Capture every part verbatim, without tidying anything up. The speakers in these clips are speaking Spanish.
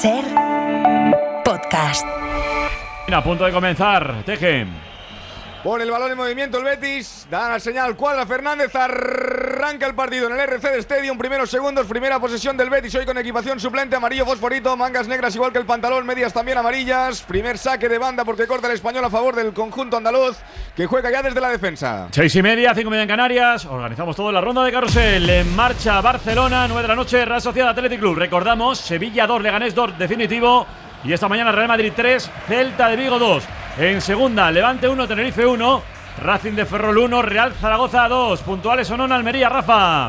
Ser podcast. A punto de comenzar, Teje. Pone el balón en movimiento el Betis, da la señal Cuadra Fernández, arranca el partido en el R C D Stadium, primeros segundos, primera posesión del Betis, hoy con equipación suplente, amarillo fosforito, mangas negras igual que el pantalón, medias también amarillas, primer saque de banda porque corta el Español a favor del conjunto andaluz, que juega ya desde la defensa. Seis y media, cinco y media en Canarias, organizamos todo en la ronda de carrusel, en marcha Barcelona, nueve de la noche, Real Sociedad Athletic Club, recordamos, Sevilla dos, Leganés dos, definitivo. Y esta mañana Real Madrid tres, Celta de Vigo dos. En segunda, Levante uno, Tenerife uno, Racing de Ferrol uno, Real Zaragoza dos. Puntuales o no en Almería, Rafa.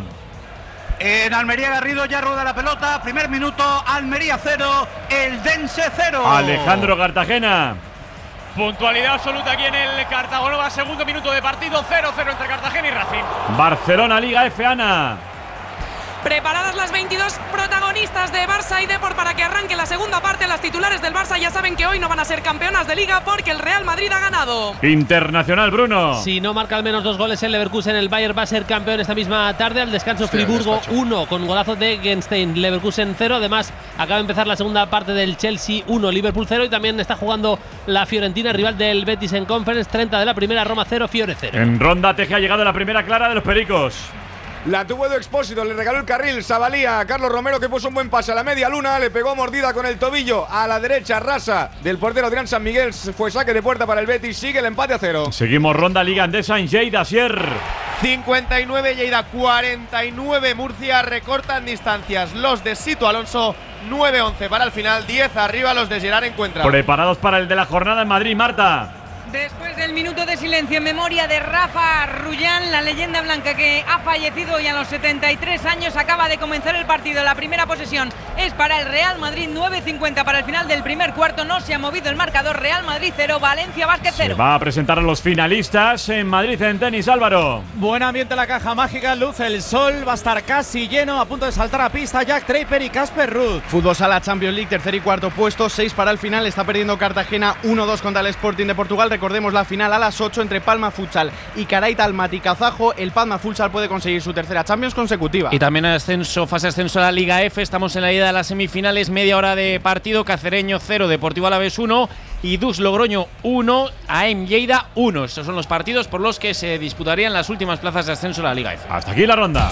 En Almería Garrido ya rueda la pelota. Primer minuto, Almería cero, el Dense cero. Alejandro Cartagena. Puntualidad absoluta aquí en el Cartagonova. Segundo minuto de partido, cero cero entre Cartagena y Racing. Barcelona Liga F, Ana. Preparadas las veintidós protagonistas de Barça y Depor para que arranque la segunda parte. Las titulares del Barça ya saben que hoy no van a ser campeonas de Liga porque el Real Madrid ha ganado. Internacional, Bruno. Si no marca al menos dos goles el Leverkusen, el Bayern va a ser campeón esta misma tarde. Al descanso, Friburgo uno con golazo de Genstein, Leverkusen cero. Además, acaba de empezar la segunda parte del Chelsea uno, Liverpool cero. Y también está jugando la Fiorentina, rival del Betis en Conference. treinta de la primera, Roma cero, Fiore cero. En ronda Teje ha llegado la primera clara de los Pericos. La tuvo Edu Expósito, le regaló el carril Sabalía a Carlos Romero, que puso un buen pase a la media luna, le pegó mordida con el tobillo a la derecha rasa del portero Adrián San Miguel, fue saque de puerta para el Betis, sigue el empate a cero. Seguimos ronda Liga Andesa en Lleida, Sier. cincuenta y nueve Lleida, cuarenta y nueve Murcia, recortan distancias los de Sito Alonso, nueve once para el final, diez arriba los de Gerard Encuentra. Preparados para el de la jornada en Madrid, Marta. Después del minuto de silencio en memoria de Rafa Rullán, la leyenda blanca que ha fallecido y a los setenta y tres años acaba de comenzar el partido. La primera posesión es para el Real Madrid, nueve cincuenta para el final del primer cuarto. No se ha movido el marcador. Real Madrid cero, Valencia Basket cero. Se va a presentar a los finalistas en Madrid en tenis, Álvaro. Buen ambiente en la caja mágica, luce el sol, va a estar casi lleno, a punto de saltar a pista Jack Draper y Casper Ruud. Fútbol Sala Champions League, tercer y cuarto puesto, seis para el final, está perdiendo Cartagena uno dos contra el Sporting de Portugal. Recordemos la final a las ocho entre Palma Futsal y Caraita Almaty Kazajo. El Palma Futsal puede conseguir su tercera Champions consecutiva. Y también ascenso, fase ascenso a la Liga F. Estamos en la ida de las semifinales, media hora de partido. Cacereño cero, Deportivo Alavés uno y Dus Logroño uno, A E M Lleida uno. Estos son los partidos por los que se disputarían las últimas plazas de ascenso a la Liga F. Hasta aquí la ronda.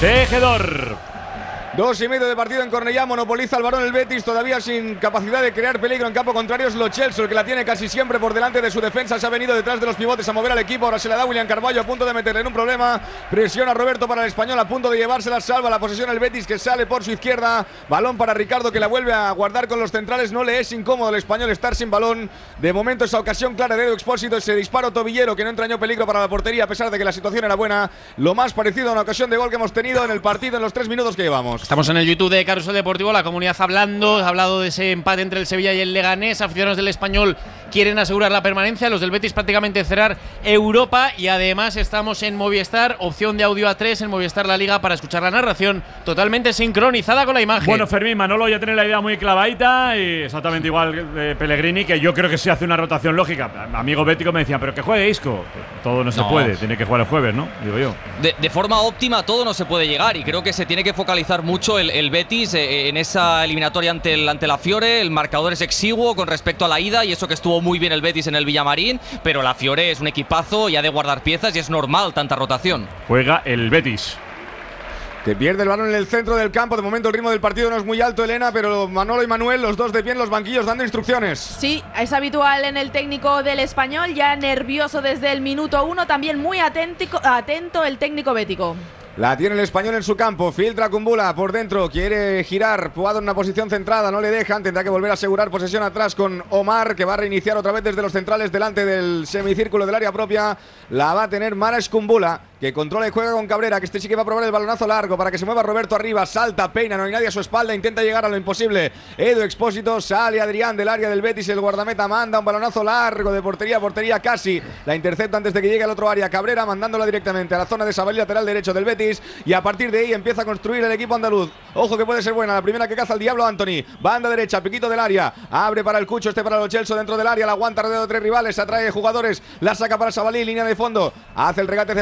Tejedor. Dos y medio de partido en Cornellá, monopoliza el balón el Betis, todavía sin capacidad de crear peligro en campo contrario. Es Lo Celso el que la tiene casi siempre por delante de su defensa, se ha venido detrás de los pivotes a mover al equipo, ahora se la da William Carballo a punto de meterle en un problema, presiona Roberto para el Español a punto de llevársela, salva la posesión el Betis que sale por su izquierda, balón para Ricardo que la vuelve a guardar con los centrales, no le es incómodo el Español estar sin balón, de momento esa ocasión clara de Edu Expósito, ese disparo tobillero que no entrañó peligro para la portería a pesar de que la situación era buena, lo más parecido a una ocasión de gol que hemos tenido en el partido en los tres minutos que llevamos. Estamos en el YouTube de Carrusel Deportivo, la comunidad hablando, ha hablado de ese empate entre el Sevilla y el Leganés. Aficionados del Español quieren asegurar la permanencia, los del Betis prácticamente cerrar Europa y además estamos en Movistar, opción de audio A tres en Movistar La Liga para escuchar la narración totalmente sincronizada con la imagen. Bueno, Fermín, Manolo ya tiene la idea muy clavadita y exactamente igual de Pellegrini, que yo creo que se hace una rotación lógica. Amigo bético me decían, pero que juegue Isco. Todo no se no. puede, tiene que jugar el jueves, ¿no? Digo yo. De, de forma óptima todo no se puede llegar y creo que se tiene que focalizar mucho el, el Betis en esa eliminatoria ante, el, ante la Fiore. El marcador es exiguo con respecto a la ida y eso que estuvo muy bien el Betis en el Villamarín, pero la Fiore es un equipazo y ha de guardar piezas y es normal tanta rotación. Juega el Betis. Que pierde el balón en el centro del campo. De momento el ritmo del partido no es muy alto, Elena, pero Manolo y Manuel, los dos de pie en los banquillos dando instrucciones. Sí, es habitual en el técnico del Español, ya nervioso desde el minuto uno, también muy atento, atento el técnico bético. La tiene el Español en su campo, filtra Kumbula por dentro, quiere girar, jugado en una posición centrada, no le dejan, tendrá que volver a asegurar posesión atrás con Omar, que va a reiniciar otra vez desde los centrales delante del semicírculo del área propia. La va a tener Maras Kumbula, que controla y juega con Cabrera, que este sí que va a probar el balonazo largo para que se mueva Roberto arriba, salta, peina, no hay nadie a su espalda, intenta llegar a lo imposible. Edu Expósito, sale Adrián del área del Betis, el guardameta manda un balonazo largo de portería a portería casi, la intercepta antes de que llegue al otro área, Cabrera mandándola directamente a la zona de Sabalí, lateral derecho del Betis, y a partir de ahí empieza a construir el equipo andaluz. Ojo que puede ser buena, la primera que caza el Diablo Anthony, banda derecha, piquito del área, abre para el Cucho, este para Lo Celso dentro del área, la aguanta rodeado de tres rivales, atrae jugadores, la saca para Sabalí, línea de fondo, hace el regate de fuera, vuelve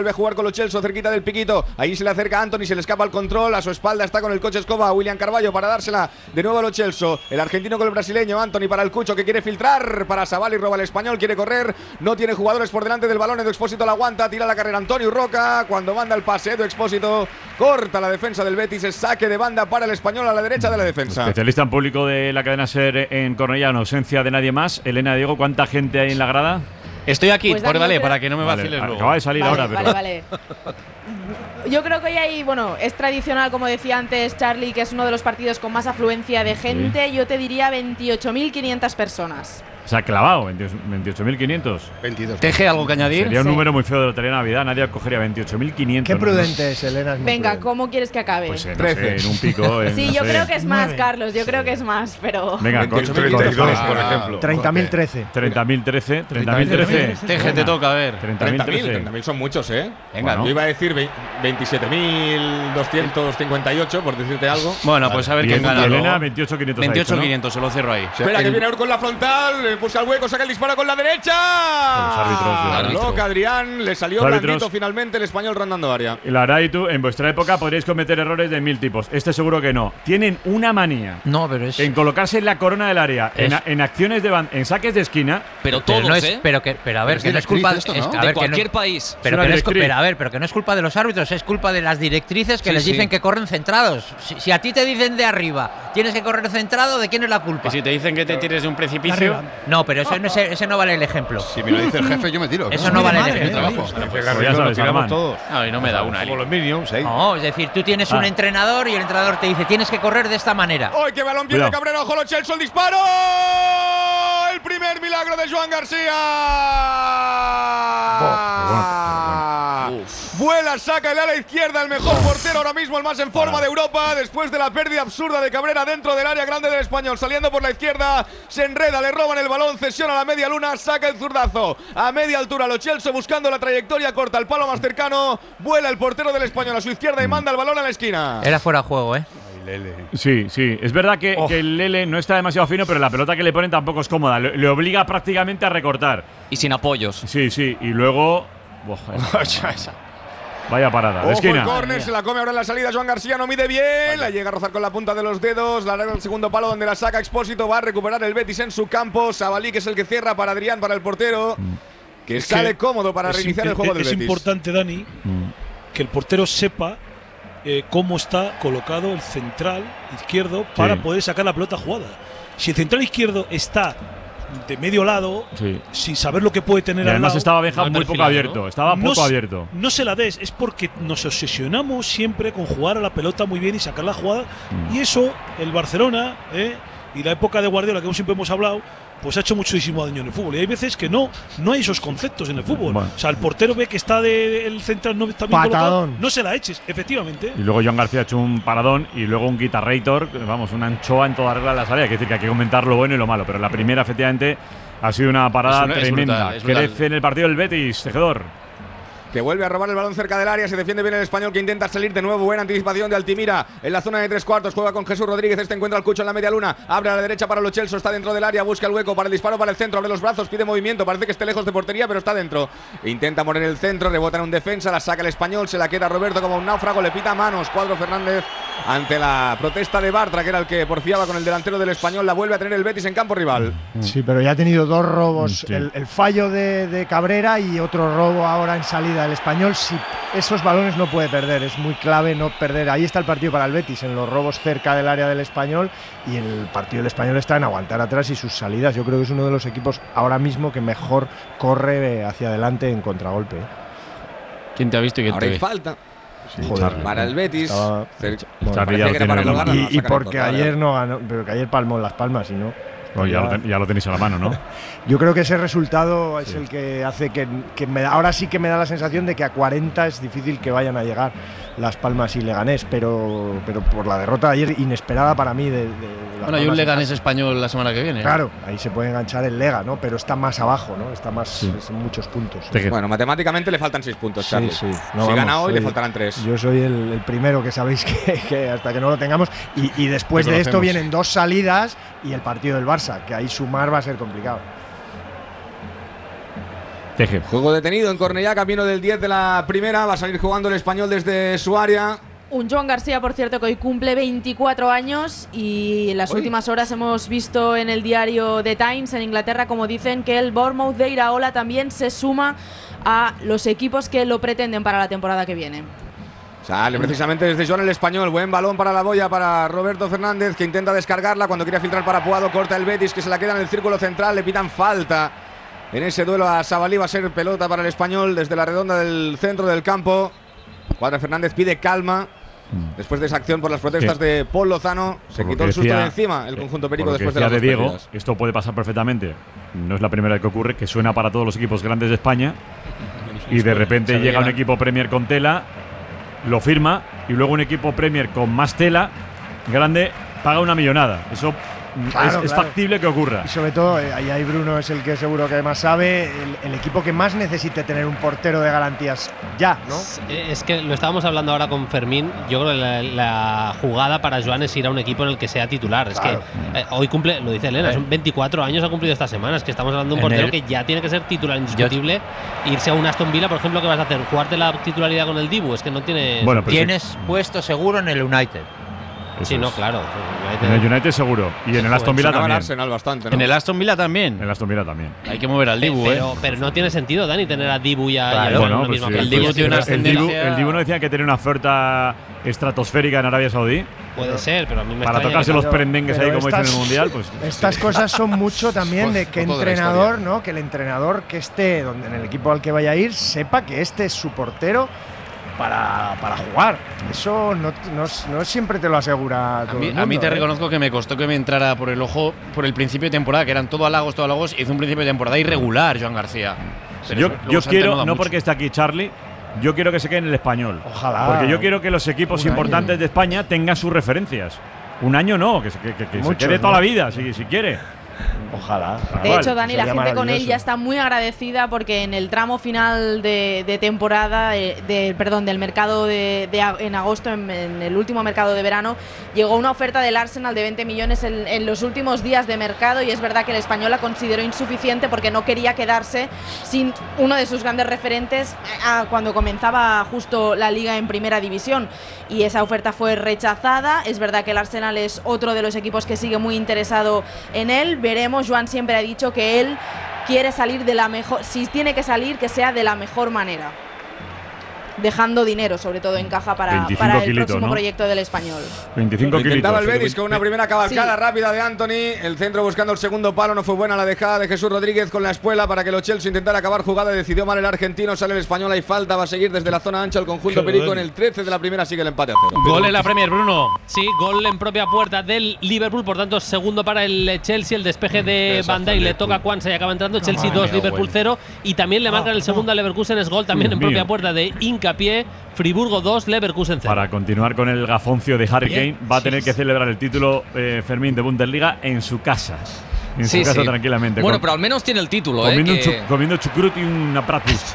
vuelve a jugar con Lo Celso cerquita del piquito. Ahí se le acerca Anthony, se le escapa el control. A su espalda está con el coche escoba William Carballo para dársela de nuevo a Lo Celso. El argentino con el brasileño. Anthony para el Cucho que quiere filtrar. Para Savali, roba el español, quiere correr. No tiene jugadores por delante del balón. Edu Expósito la aguanta, tira la carrera Antonio Roca. Cuando manda el pase, Edu Expósito corta la defensa del Betis. Es saque de banda para el español a la derecha de la defensa. Especialista en público de la cadena SER en Cornellá, en ausencia de nadie más. Elena, Diego, ¿cuánta gente hay en la grada? Estoy aquí, Pues por Dani, vale, yo creo- para que no me Vale, vaciles luego. acaba de salir Vale, ahora, pero… vale, vale. Yo creo que hoy hay, bueno, es tradicional, como decía antes Charlie, que es uno de los partidos con más afluencia de gente. Yo te diría veintiocho mil quinientas personas. Se ha clavado, veintiocho mil quinientos. veintidós. ¿Teje algo que añadir? Sería un Sí. número muy feo de Lotería de Navidad. Nadie cogería veintiocho mil quinientos. Qué prudente es, Elena. Es muy Venga, prudente. ¿cómo quieres que acabe? Pues eh, no sé, en un pico. en, sí, no yo sé. creo que es más, Nueve. Carlos. Yo creo que es más, pero. Venga, con- treinta y dos, con- por ejemplo. treinta mil trece. treinta mil trece. treinta mil trece. Teje, te toca, a ver. treinta mil treinta mil, trece. treinta mil son muchos, ¿eh? Venga, Yo iba a decir veintisiete mil doscientos cincuenta y ocho, por decirte algo. Bueno, pues a ver Y quién gana. Elena, luego. veintiocho mil quinientos. veintiocho mil quinientos, se lo cierro ahí. Espera, que viene Ur con la frontal, le busca el hueco, saca el disparo con la derecha. Los árbitros, los Loca Adrián, le salió Los árbitros. blandito finalmente el español rondando área. Y la Aray, tú, en vuestra época podríais cometer errores de mil tipos. Este seguro que no. Tienen una manía No, pero es. en colocarse en la corona del área, en, Es- a- en acciones de ban- en saques de esquina. Pero Pero todos, no es, ¿eh? pero que, pero a ver, Es que no es directriz culpa esto, es- ¿no? a De ver, que no- cualquier país. pero, una que no es, cu- directriz. pero a ver, pero que no es culpa de los árbitros, es culpa de las directrices que Sí, les sí. dicen que corren centrados. Si, si a ti te dicen de arriba, tienes que correr centrado, ¿de quién es la culpa? Y si te dicen que te tires de un precipicio. No, pero eso no, ese, ese no vale el ejemplo. Si me lo dice el jefe, yo me tiro. Eso no vale el ejemplo. trabajo. Pues ya sabes, Armán. No, y no me da una. Como los Minions, ¿eh? No, es decir, tú tienes un Ah. entrenador y el entrenador te dice tienes que correr de esta manera. ¡Ay, qué balón pierde Cuidado. Cabrera! ¡Ojo, Lo Celso, el disparo! ¡El primer milagro de Joan García! Vuela, saca el ala izquierda, el mejor portero ahora mismo, el más en forma de Europa, después de la pérdida absurda de Cabrera dentro del área grande del español, saliendo por la izquierda, se enreda, le roban el balón, cesión a la media luna, saca el zurdazo a media altura, Lo Celso buscando la trayectoria corta, el palo más cercano, vuela el portero del español a su izquierda y manda el balón a la esquina. Era fuera de juego, ¿eh? Sí, sí. Es verdad que, Oh. que el Lele no está demasiado fino, pero la pelota que le ponen tampoco es cómoda. Le, le obliga prácticamente a recortar. Y sin apoyos. Sí, sí. Y luego. Buah, vaya parada. De Ojo, esquina. el córner, se la come ahora en la salida. Joan García no mide bien. La llega a rozar con la punta de los dedos. La larga al segundo palo donde la saca Expósito. Va a recuperar el Betis en su campo. Sabalí, que es el que cierra para Adrián, para el portero. Que Es sale que cómodo para es reiniciar imp- el juego del es Betis. importante, Dani, que el portero sepa eh, cómo está colocado el central izquierdo para Sí. poder sacar la pelota jugada. Si el central izquierdo está de medio lado, Sí. sin saber lo que puede tener Y al además lado, estaba Benja mal muy poco perfilado, abierto. ¿no? Estaba no poco se- abierto. No se la des, es porque nos obsesionamos siempre con jugar a la pelota muy bien y sacar la jugada. Mm. Y eso, el Barcelona eh, y la época de Guardiola, que siempre hemos hablado, pues ha hecho muchísimo daño en el fútbol. Y hay veces que no, no hay esos conceptos en el fútbol. Bueno. O sea, el portero ve que está de, el central no está bien colocado, Patadón. no se la eches, efectivamente. Y luego Joan García ha hecho un paradón y luego un guitarrator, vamos, una anchoa en toda regla de la salida. Hay que decir que hay que comentar lo bueno y lo malo, pero la primera, efectivamente, ha sido una parada Es una- es tremenda. brutal, es brutal. Crece en el partido del Betis, Tejedor. Que vuelve a robar el balón cerca del área. Se defiende bien el español, que intenta salir de nuevo. Buena anticipación de Altimira en la zona de tres cuartos. Juega con Jesús Rodríguez. Este encuentra al Cucho en la media luna. Abre a la derecha para Lo Celso. Está dentro del área. Busca el hueco para el disparo para el centro. Abre los brazos. Pide movimiento. Parece que esté lejos de portería, pero está dentro. Intenta morir el centro. Rebota en un defensa. La saca el español. Se la queda Roberto como un náufrago. Le pita manos. Cuadro Fernández ante la protesta de Bartra, que era el que porfiaba con el delantero del español. La vuelve a tener el Betis en campo rival. Sí, pero ya ha tenido dos robos. Sí. El, el fallo de, de Cabrera y otro robo ahora en salida del español. Si esos balones no puede perder, es muy clave no perder. Ahí está el partido para el Betis, en los robos cerca del área del español, y el partido del español está en aguantar atrás y sus salidas. Yo creo que es uno de los equipos ahora mismo que mejor corre hacia adelante en contragolpe. ¿Quién te ha visto y quién Ahora te hay ve? falta. Sí, Joder, Charlie. para el Betis. Estaba- Cer- Bueno, Charlie parecía ya que lo era para tiene en la colgarla, mano. no y, la y sacan porque en contra, ayer no ganó, pero que ayer palmó Las Palmas y no. No, ya, lo ten- ya lo tenéis a la mano, ¿no? Yo creo que ese resultado es Sí. el que hace que, que me, ahora sí que me da la sensación de que a cuarenta es difícil que vayan a llegar Las Palmas y Leganés, pero, pero por la derrota de ayer inesperada para mí de, de Las Bueno, hay Palmas un en Leganés casa. español la semana que viene. Claro, ahí se puede enganchar el Lega, ¿no? Pero está más abajo, ¿no? Está más Sí. es en muchos puntos. Bueno, matemáticamente le faltan seis puntos, Sí, Charlie. sí. No, si vamos, gana hoy, le soy- faltarán tres. Yo soy el, el primero que sabéis que, que hasta que no lo tengamos. Y, y después Te de esto conocemos. vienen dos salidas y el partido del Barça, que ahí sumar va a ser complicado. Teje. Juego detenido en Cornellá, camino del diez de la primera. Va a salir jugando el Español desde su área. Un Joan García, por cierto, que hoy cumple veinticuatro años y en las Uy. últimas horas hemos visto en el diario The Times en Inglaterra, como dicen, que el Bournemouth de Iraola también se suma a los equipos que lo pretenden para la temporada que viene. Sale precisamente desde Joan el Español. Buen balón para la boya para Roberto Fernández, que intenta descargarla cuando quiere filtrar para Puado. Corta el Betis, que se la queda en el círculo central. Le pitan falta en ese duelo a Sabalí. Va a ser pelota para el Español desde la redonda del centro del campo. Cuadra Fernández pide calma. Después de esa acción por las protestas Sí. de Paul Lozano, se Por lo quitó que el susto decía- de encima el conjunto perico Por lo que después de las decía dos de Diego, pérdidas. esto puede pasar perfectamente. No es la primera vez que ocurre, que suena para todos los equipos grandes de España y de repente Se llega un llegan. equipo Premier con tela, lo firma y luego un equipo Premier con más tela grande paga una millonada. Eso mm, Claro, es, es claro. factible que ocurra. Y sobre todo, eh, ahí ahí Bruno es el que seguro que más sabe, el, el equipo que más necesite tener un portero de garantías ya, ¿no? Es que lo estábamos hablando ahora con Fermín. Yo creo que la, la jugada para Joan es ir a un equipo en el que sea titular. Es Claro. que eh, hoy cumple, lo dice Elena, Eh. son veinticuatro años ha cumplido esta semana. Es que estamos hablando de un En portero el- que ya tiene que ser titular indiscutible. Irse a un Aston Villa, por ejemplo, ¿qué vas a hacer? ¿Jugarte la titularidad con el Dibu? Es que no tiene. Bueno, pero Tienes puesto seguro en el United. Eso sí, no, es. claro. En el United seguro y en el Aston Villa Sonaba el también. Arsenal bastante, ¿no? En el Aston Villa también. En el Aston Villa también. Hay que mover al Dibu, pero, ¿eh? pero no tiene sentido, Dani, tener a Dibu y a, Claro. y a Joan en Bueno, la pues misma sí, el plantilla. Dibu tiene una el Dibu, ascendencia- el Dibu no decía que tenía una oferta estratosférica en Arabia Saudí Puede ser, pero a mí me para extraña tocarse que- los perendengues ahí Pero como dicen en estas- el Mundial. Pues Estas cosas son mucho también de que Foto de la entrenador, ¿no? Que el entrenador que esté donde en el equipo al que vaya a ir sepa que este es su portero para, para jugar. Eso no, no, no siempre te lo asegura A todo mí, el a mí mundo, te ¿eh? reconozco que me costó que me entrara por el ojo por el principio de temporada, que eran todo halagos, todo halagos. Hizo un principio de temporada irregular, Joan García. Pero yo, luego yo se ha quiero, entrenado no mucho. porque esté aquí Charlie, yo quiero que se quede en el Español. Ojalá. Porque yo quiero que los equipos Un año. importantes de España tengan sus referencias. Un año no, que se, que, que- que se Muchos, quede toda ¿no? la vida, si, si quiere. Ojalá. De hecho, Dani, la sería gente con él maravilloso. ya está muy agradecida porque en el tramo final de, de temporada, eh, de, perdón, del mercado de, de a- en agosto, en, en el último mercado de verano, llegó una oferta del Arsenal de veinte millones en, en los últimos días de mercado y es verdad que el Español la consideró insuficiente porque no quería quedarse sin uno de sus grandes referentes a- cuando comenzaba justo la liga en primera división y esa oferta fue rechazada. Es verdad que el Arsenal es otro de los equipos que sigue muy interesado en él. Veremos, Joan siempre ha dicho que él quiere salir de la mejor, si tiene que salir, que sea de la mejor manera, dejando dinero sobre todo en caja para, veinticinco para el kilitos, próximo ¿no? proyecto del Español. veinticinco Lo intentaba el kilitos. Betis con una primera cabalgada Sí. rápida de Anthony. El centro buscando el segundo palo. No fue buena la dejada de Jesús Rodríguez con la espuela para que los Chelsea intentara acabar jugada. Decidió mal el argentino. Sale el español. Hay falta. Va a seguir desde la zona ancha el conjunto Qué perico. bueno. En el trece de la primera sigue el empate a cero. Gol en la Premier, Bruno. Sí, gol en propia puerta del Liverpool, por tanto, segundo para el Chelsea. El despeje de Van Dijk le toca a Kwanza y acaba entrando. Chelsea dos, Liverpool cero. Y también le marcan el segundo a Leverkusen. Es gol también Dios en propia mío. puerta de Hincapié. Friburgo dos, Leverkusen cero. Para continuar con el gafoncio de Harry Kane, va a tener que celebrar el título eh, Fermín de Bundesliga en su casa. En Sí, su casa sí. tranquilamente. Bueno, con- pero al menos tiene el título, ¿eh? comiendo, un que- chu- comiendo chucrut y una bratwurst.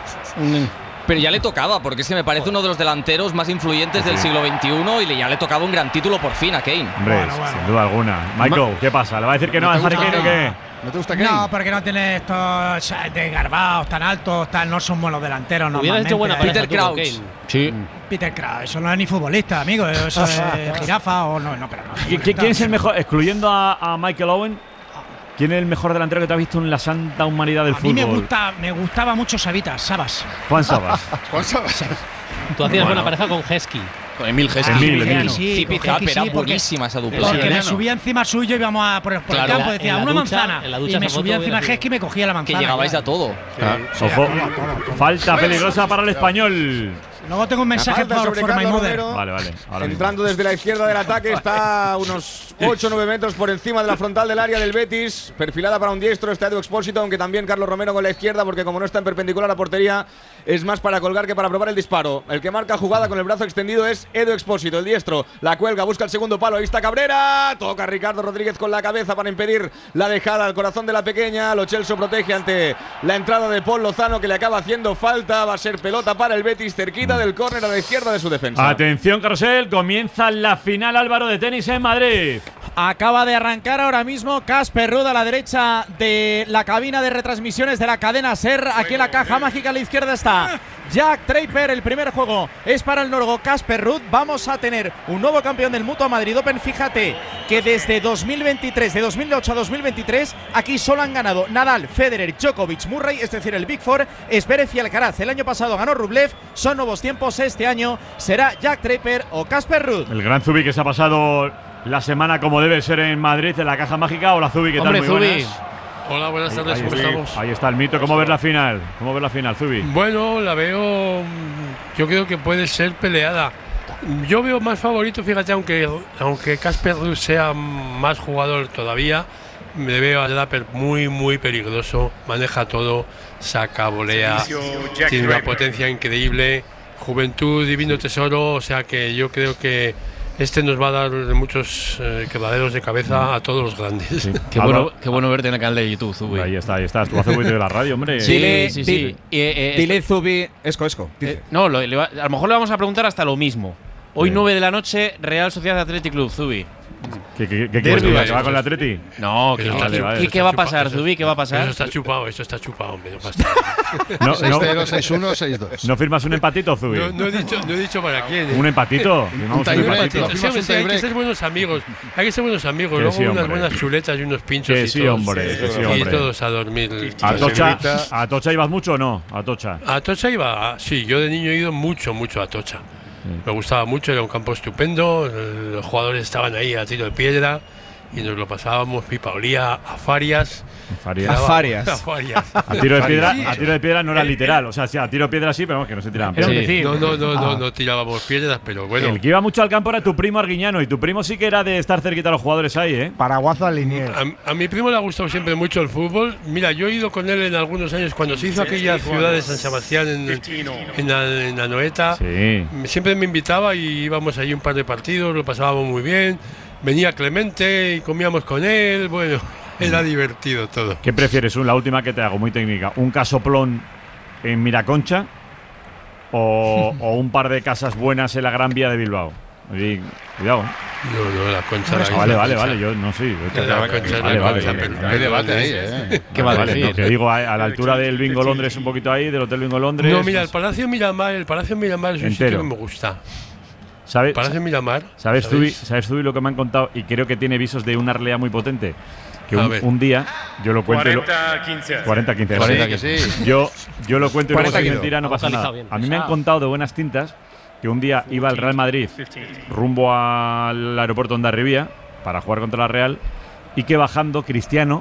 Pero ya le tocaba, porque es que me parece uno de los delanteros más influyentes del siglo veintiuno y le- ya le tocaba un gran título por fin a Kane. Hombre, sin duda alguna. Michael, ¿qué pasa? ¿Le va a decir que no, ¿No a te Harry gusta Kane o Kane? qué? ¿No te gusta No, porque no tiene estos desgarbados tan altos, tan, no son buenos delanteros. Hubieras hecho buena normalmente. pareja Peter tú con Crouch. Kane. Sí. Peter Crouch, eso no es ni futbolista, amigo. Eso es jirafa o no, no, pero no. ¿Qui- qui- ¿Quién es el mejor, excluyendo a, a Michael Owen, quién es el mejor delantero que te has visto en la santa humanidad del A mí me, fútbol? gusta, me gustaba mucho Sabitas, Sabas. Juan Sabas. Juan Sabas. Tú hacías Bueno. buena pareja con Hesky. Con Emil Heskey. Emil, Sí, Emil. sí, Zipi con Zap Heskey era sí, porque- buenísima esa dupla. Porque me Siciliano. subía encima suyo y íbamos a, por, por Claro. el campo. Decía, En la una ducha- manzana. en la ducha Y me esa foto subía encima hubiera Heskey y me cogía la Que manzana. llegabais ya. a todo. Ojo, falta peligrosa para el español. Luego tengo un La mensaje falta por, sobre for my Carlos mother. Romero. Vale, vale. Ahora mismo. Entrando desde la izquierda del ataque, está a unos ocho o nueve metros por encima de la frontal del área del Betis. Perfilada para un diestro, está Edu Expósito, aunque también Carlos Romero con la izquierda, porque como no está en perpendicular a portería, es más para colgar que para probar el disparo. El que marca jugada con el brazo extendido es Edu Expósito, el diestro. La cuelga, busca el segundo palo, ahí está Cabrera. Toca Ricardo Rodríguez con la cabeza para impedir la dejada al corazón de la pequeña. Lo Chelsea protege ante la entrada de Paul Lozano, que le acaba haciendo falta. Va a ser pelota para el Betis, cerquita del córner a la izquierda de su defensa. Atención, Carrusel, comienza la final, Álvaro, de tenis en Madrid. Acaba de arrancar ahora mismo Casper Ruud a la derecha de la cabina de retransmisiones de la cadena SER. Aquí en la caja mágica a la izquierda está Jack Draper. El primer juego es para el noruego Casper Ruud. Vamos a tener un nuevo campeón del Mutua Madrid Open. Fíjate que desde dos mil veintitrés, de dos mil ocho a dos mil veintitrés, aquí solo han ganado Nadal, Federer, Djokovic, Murray, es decir, el Big Four, Zverev y Alcaraz. El año pasado ganó Rublev. Son nuevos tiempos. Este año será Jack Draper o Casper Ruud. El gran Zubi que se ha pasado la semana como debe ser en Madrid, en la caja mágica. Hola Zubi, ¿qué Hombre, tal? Muy Zubi. buenas. Hola, buenas Ahí- tardes, ahí ¿cómo está. estamos? Ahí está el mito. ¿Cómo ves la final? ¿Cómo ves la final, Zubi? Bueno, la veo, mm, yo creo que puede ser peleada. Yo veo más favorito, fíjate, aunque aunque Casper Ruud sea más jugador todavía, me veo a Draper muy, muy peligroso, maneja todo, saca, volea, tiene una potencia increíble, juventud, divino tesoro, o sea que yo creo que este nos va a dar muchos eh, quebraderos de cabeza a todos los grandes. Qué bueno, qué bueno verte en el canal de YouTube, Zubi. Ahí está, ahí está. Tú haces vídeo de la radio, hombre. Sí, Dile- sí, dile- sí. Y, eh, eh, Dile Zubi, esco, esco. Eh, no, lo- le va- a lo mejor le vamos a preguntar hasta lo mismo. Hoy Sí. nueve de la noche, Real Sociedad Athletic Club, Zubi. ¿Qué, qué, qué Derbi, quieres que vale. va con el Atleti? No, ¿qué, Eso está qué- chupado, qué- eso qué está va a chupado, pasar, eso- Zubi? ¿Qué va a pasar? Eso está chupado, esto está chupado, hombre, no pasa. No, seis no, cero, seis uno, seis dos. ¿No firmas un empatito, Zubi? No, no he dicho, no he dicho para quién. ¿eh? Un empatito. Firmamos un tiebreak, empatito. ¿no? Sí, Firmas hombre, un sí, hay que tiebreak. ser buenos amigos. Hay que ser buenos amigos. Que Luego sí, unas hombre. buenas chuletas y unos pinchos. Que y sí, todos, hombre, que sí, y hombre. todos a dormir. ¿A Atocha, Señorita. ¿A Atocha ibas mucho o no? A Atocha. A Atocha iba, ah, sí, yo de niño he ido mucho, mucho a Atocha. Me gustaba mucho, era un campo estupendo, eh, los jugadores estaban ahí a tiro de piedra y nos lo pasábamos, pipa olía a Farias. Farias. Quedaba- A Farias. A Farias. A tiro de piedra, Sí. a tiro de piedra no era El- literal. O sea, sí, a tiro de piedra sí, pero vamos, que no se tiraban Era un piedras. decir. No, no, no, no, Ah. no tirábamos piedras, pero bueno. El que iba mucho al campo era tu primo Arguiñano. Y tu primo sí que era de estar cerquita a los jugadores ahí, ¿eh? Paraguazo al linier. A, a mi primo le ha gustado siempre mucho el fútbol. Mira, yo he ido con él en algunos años cuando se hizo aquella ciudad de San Sebastián en, en, la- en Anoeta. Sí. Siempre me invitaba y íbamos allí un par de partidos, lo pasábamos muy bien. Venía Clemente y comíamos con él. Bueno, era divertido todo. ¿Qué prefieres? Un- La última que te hago, muy técnica. ¿Un casoplón en Miraconcha o, o un par de casas buenas en la Gran Vía de Bilbao? Y, cuidado. No, no, la concha. Ah, vale, vale, vale. Yo no sé. La concha, Vale, la vale, concha, vale. pero- Hay debate ahí, ¿eh? ¿Qué va a vale, decir? no, que digo, a, a la altura del Bingo Londres, un poquito ahí, del Hotel Bingo Londres. No, mira, el pues, Palacio Miramar, el Palacio Miramar es un Entero. sitio que me gusta. ¿sabes? Palacio Miramar. ¿Sabes, Zubi, ¿sabéis? ¿Sabes, Zubi, lo que me han contado? Y creo que tiene visos de una realidad muy potente. Que A un, ver. un día, yo lo cuento. y lo- cuarenta quince. cuarenta quince. cuarenta que sí. Yo, yo lo cuento y luego cuarenta si es kilos. mentira, no pasa nada. Localizado bien. A mí me han contado de buenas tintas que un día iba al Real Madrid rumbo al aeropuerto de Hondarribía para jugar contra la Real y que bajando Cristiano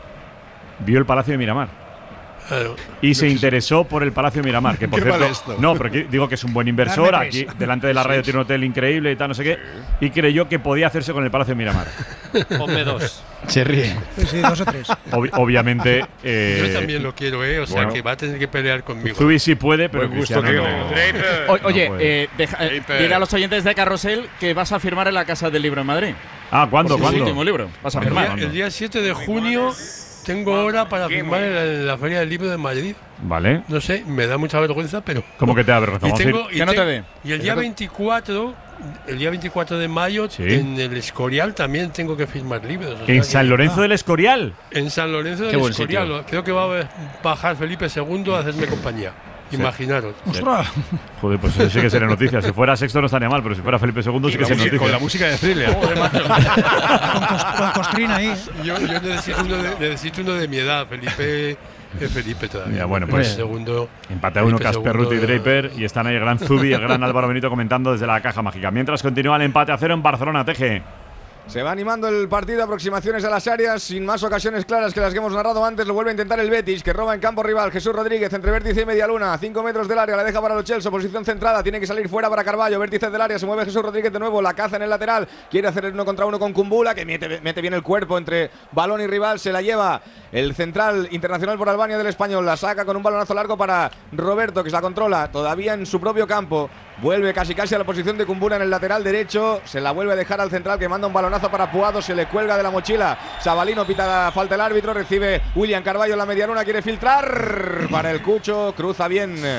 vio el Palacio de Miramar. Claro. Y se interesó por el Palacio de Miramar, que por Qué cierto, mal esto. no, pero que- digo que es un buen inversor, Dame aquí tres. delante de la radio tiene un hotel increíble y tal, no sé qué, y creyó que podía hacerse con el Palacio de Miramar. Ponme dos. Se ríe. Sí, sí, dos o tres. Obvi- obviamente, eh, Yo también lo quiero, ¿eh? O sea, bueno. que va a tener que pelear conmigo. Zubi sí puede, pero Buen gusto Cristiano que- no. O- oye, No puede. eh, deja- eh, Draper. dile a los oyentes de Carrusel que vas a firmar en la Casa del Libro en Madrid. Ah, ¿cuándo? Por su ¿Cuándo? último libro. Vas a El firmar. día, el día siete de junio tengo hora para firmar en la, en la Feria del Libro de Madrid. Vale. No sé, me da mucha vergüenza, pero. ¿Cómo que te da vergüenza? Y, Vamos a tengo, ir- y, Que no te- te dé. y el día veinticuatro, el día veinticuatro de mayo, Sí. en el Escorial también tengo que firmar libros. o sea En que- San Lorenzo del Escorial. En San Lorenzo Qué del buen Escorial. sitio. Creo que va a bajar Felipe segundo a hacerme compañía. Imaginaros. ¡Ostras! Joder, pues eso sí que sería noticia. Si fuera sexto no estaría mal, pero si fuera Felipe segundo sí que sería noticia. Con la música de thriller. Con, cos- con costrina ahí. Yo, yo necesito, uno de, necesito uno de mi edad, Felipe. Es Felipe todavía. Ya, bueno, pues, Felipe segundo. Empate a uno Felipe Casper segundo, Ruud y Draper y están ahí el gran Zubi y el gran Álvaro Benito comentando desde la caja mágica. Mientras continúa el empate a cero en Barcelona, Teje. Se va animando el partido, aproximaciones a las áreas, sin más ocasiones claras que las que hemos narrado antes. Lo vuelve a intentar el Betis, que roba en campo rival. Jesús Rodríguez, entre vértice y media luna, cinco metros del área, la deja para los Chelsea, posición centrada, tiene que salir fuera para Carballo, vértice del área, se mueve Jesús Rodríguez de nuevo, la caza en el lateral, quiere hacer el uno contra uno con Kumbula, que mete, mete bien el cuerpo entre balón y rival, se la lleva el central internacional por Albania del Español, la saca con un balonazo largo para Roberto, que se la controla, todavía en su propio campo. Vuelve casi casi a la posición de Kumbula en el lateral derecho. Se la vuelve a dejar al central, que manda un balonazo para Puado. Se le cuelga de la mochila. Sabalino pita la falta el árbitro. Recibe William Carballo en la medialuna. Quiere filtrar para el Cucho. Cruza bien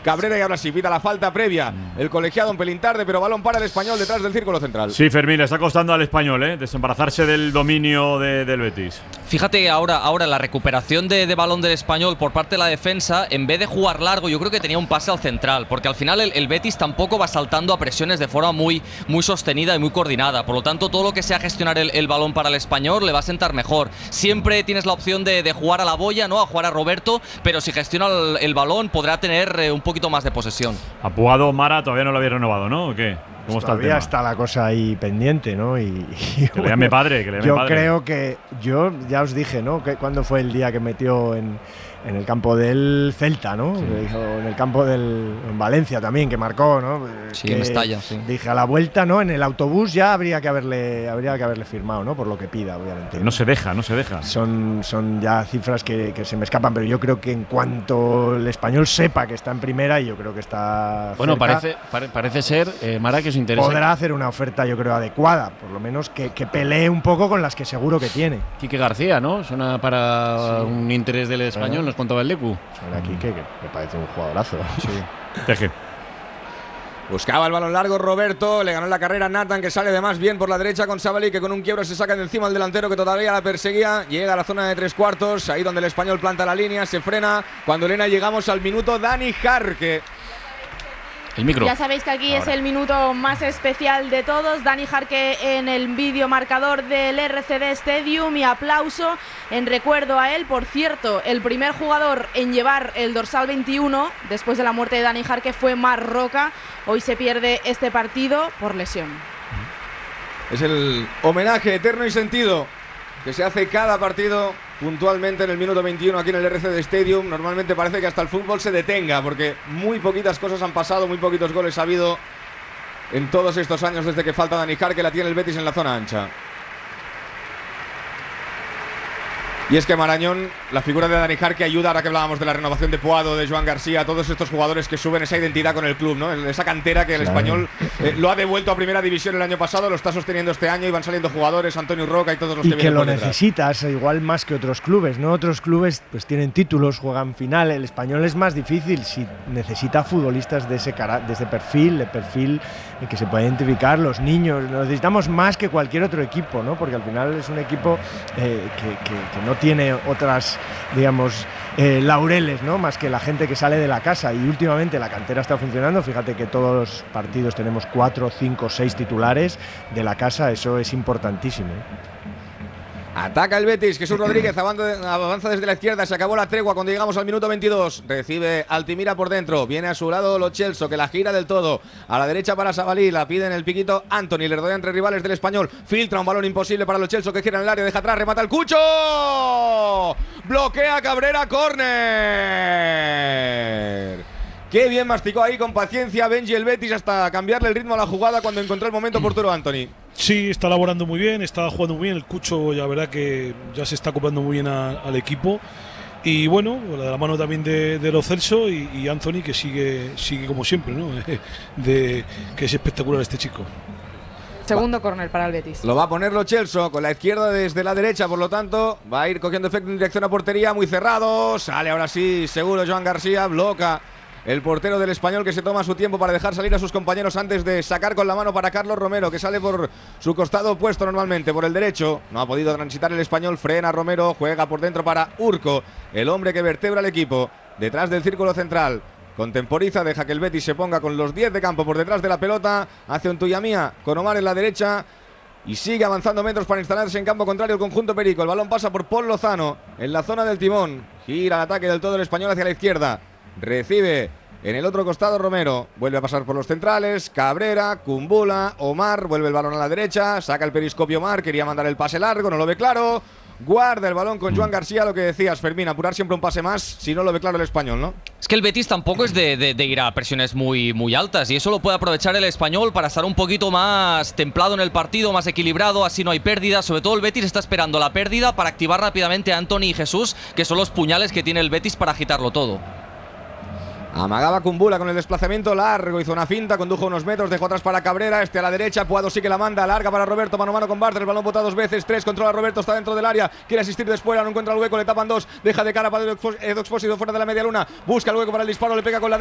Cabrera y ahora sí pita la falta previa. El colegiado un pelín tarde, pero balón para el Español detrás del círculo central. Sí, Fermín, le está costando al Español, ¿eh? Desembarazarse del dominio de, del Betis. Fíjate ahora, ahora la recuperación de, de balón del Español por parte de la defensa, en vez de jugar largo, yo creo que tenía un pase al central, porque al final el, el Betis tampoco va saltando a presiones de forma muy, muy sostenida y muy coordinada. Por lo tanto, todo lo que sea gestionar el, el balón para el Español le va a sentar mejor. Siempre tienes la opción de, de jugar a la boya, ¿no? A jugar a Roberto, pero si gestiona el, el balón podrá tener eh, un poquito más de posesión. Ha jugado Mara, todavía no lo había renovado, ¿no? ¿O qué? ¿Cómo está el Todavía tema? está la cosa ahí pendiente, ¿no? Y, y que le llame padre, que le llame yo padre. creo que, yo ya os dije, ¿no? Que cuando fue el día que metió en, en el campo del Celta, ¿no? Sí. En el campo del en Valencia también, que marcó, ¿no? Sí, que en Mestalla, sí. Dije, a la vuelta, ¿no? En el autobús ya habría que haberle, habría que haberle firmado, ¿no? Por lo que pida, obviamente. No se deja, no se deja. Son, son ya cifras que, que se me escapan, pero yo creo que en cuanto el Español sepa que está en primera, y yo creo que está Bueno, cerca, parece, pare, parece ser, eh, Mara, que os interesa. podrá hacer una oferta, yo creo, adecuada, por lo menos que, que pelee un poco con las que seguro que tiene. Quique García, ¿no? Suena para sí. un interés del Español, bueno, nos contaba el Lecu. Suena aquí que, que me parece un jugadorazo. Sí. Teje. Buscaba el balón largo Roberto, le ganó la carrera Nathan, que sale además bien por la derecha con Sabali, que con un quiebro se saca de encima al delantero que todavía la perseguía. Llega a la zona de tres cuartos, ahí donde el Español planta la línea, se frena. Cuando Elena llegamos al minuto Dani Jarque. El micro. Ya sabéis que aquí Ahora. es el minuto más especial de todos. Dani Jarque en el vídeo marcador del R C D Stadium, y aplauso en recuerdo a él. Por cierto, el primer jugador en llevar el dorsal veintiuno después de la muerte de Dani Jarque fue Marc Roca. Hoy se pierde este partido por lesión. Es el homenaje eterno y sentido que se hace cada partido puntualmente en el minuto veintiuno aquí en el R C D Stadium. Normalmente parece que hasta el fútbol se detenga, porque muy poquitas cosas han pasado, muy poquitos goles ha habido en todos estos años desde que falta Dani Jarque, que la tiene el Betis en la zona ancha. Y es que Marañón, la figura de Dani Jarque ayuda, ahora que hablábamos de la renovación de Puado, de Joan García, todos estos jugadores que suben esa identidad con el club, ¿no? Esa cantera que el Claro. Español eh, lo ha devuelto a primera división el año pasado, lo está sosteniendo este año y van saliendo jugadores, Antonio Roca y todos los Y que que vienen lo por detrás. necesitas, igual más que otros clubes, ¿no? Otros clubes pues tienen títulos, juegan final. El Español es más difícil, si necesita futbolistas de ese, cara, de ese perfil, de perfil en que se pueda identificar los niños. Lo necesitamos más que cualquier otro equipo, ¿no? Porque al final es un equipo eh, que, que, que no tiene otras, digamos, eh, laureles, ¿no? Más que la gente que sale de la casa. Y últimamente la cantera está funcionando. Fíjate que todos los partidos tenemos cuatro, cinco, seis titulares de la casa. Eso es importantísimo. Ataca el Betis, Jesús Rodríguez avanza desde la izquierda, se acabó la tregua cuando llegamos al minuto veintidós. Recibe Altimira por dentro, viene a su lado Lo Celso, que la gira del todo. A la derecha para Sabalí, la pide en el piquito Anthony, le rodea entre rivales del Español. Filtra un balón imposible para Lo Celso, que gira en el área, deja atrás, remata el Cucho. Bloquea Cabrera, córner. Qué bien masticó ahí con paciencia Benji el Betis hasta cambiarle el ritmo a la jugada cuando encontró el momento oportuno Anthony. Sí, está laborando muy bien, está jugando muy bien. El Cucho, la verdad que ya se está acoplando muy bien a, al equipo. Y bueno, de la mano también de, de Lo Celso y, y Anthony, que sigue, sigue como siempre, ¿no? de, que es espectacular este chico. Segundo córner para el Betis. Lo va a poner Lo Celso con la izquierda desde la derecha, por lo tanto va a ir cogiendo efecto en dirección a portería, muy cerrado. Sale ahora sí, seguro Joan García, bloca el portero del Español, que se toma su tiempo para dejar salir a sus compañeros antes de sacar con la mano para Carlos Romero, que sale por su costado opuesto normalmente, por el derecho. No ha podido transitar el Español, frena Romero, juega por dentro para Urco, el hombre que vertebra el equipo, detrás del círculo central. Contemporiza, deja que el Betis se ponga con los diez de campo por detrás de la pelota, hace un tuya mía con Omar en la derecha y sigue avanzando metros para instalarse en campo contrario el conjunto perico. El balón pasa por Paul Lozano en la zona del timón, gira el ataque del todo el Español hacia la izquierda. Recibe en el otro costado Romero, vuelve a pasar por los centrales, Cabrera, Kumbula, Omar, vuelve el balón a la derecha, saca el periscopio Omar, quería mandar el pase largo, no lo ve claro, guarda el balón con Joan García, lo que decías, Fermín, apurar siempre un pase más si no lo ve claro el Español, ¿no? Es que el Betis tampoco es de, de, de ir a presiones muy, muy altas, y eso lo puede aprovechar el Español para estar un poquito más templado en el partido, más equilibrado, así no hay pérdida. Sobre todo el Betis está esperando la pérdida para activar rápidamente a Anthony y Jesús, que son los puñales que tiene el Betis para agitarlo todo. Amagaba Kumbula con el desplazamiento largo, hizo una finta, condujo unos metros, dejó atrás para Cabrera, este a la derecha, Puado sí que la manda, larga para Roberto, mano a mano con Barter, el balón bota dos veces, tres, controla Roberto, está dentro del área, quiere asistir después, no encuentra el hueco, le tapan dos, deja de cara para Edo Expósito fuera de la media luna, busca el hueco para el disparo, le pega con la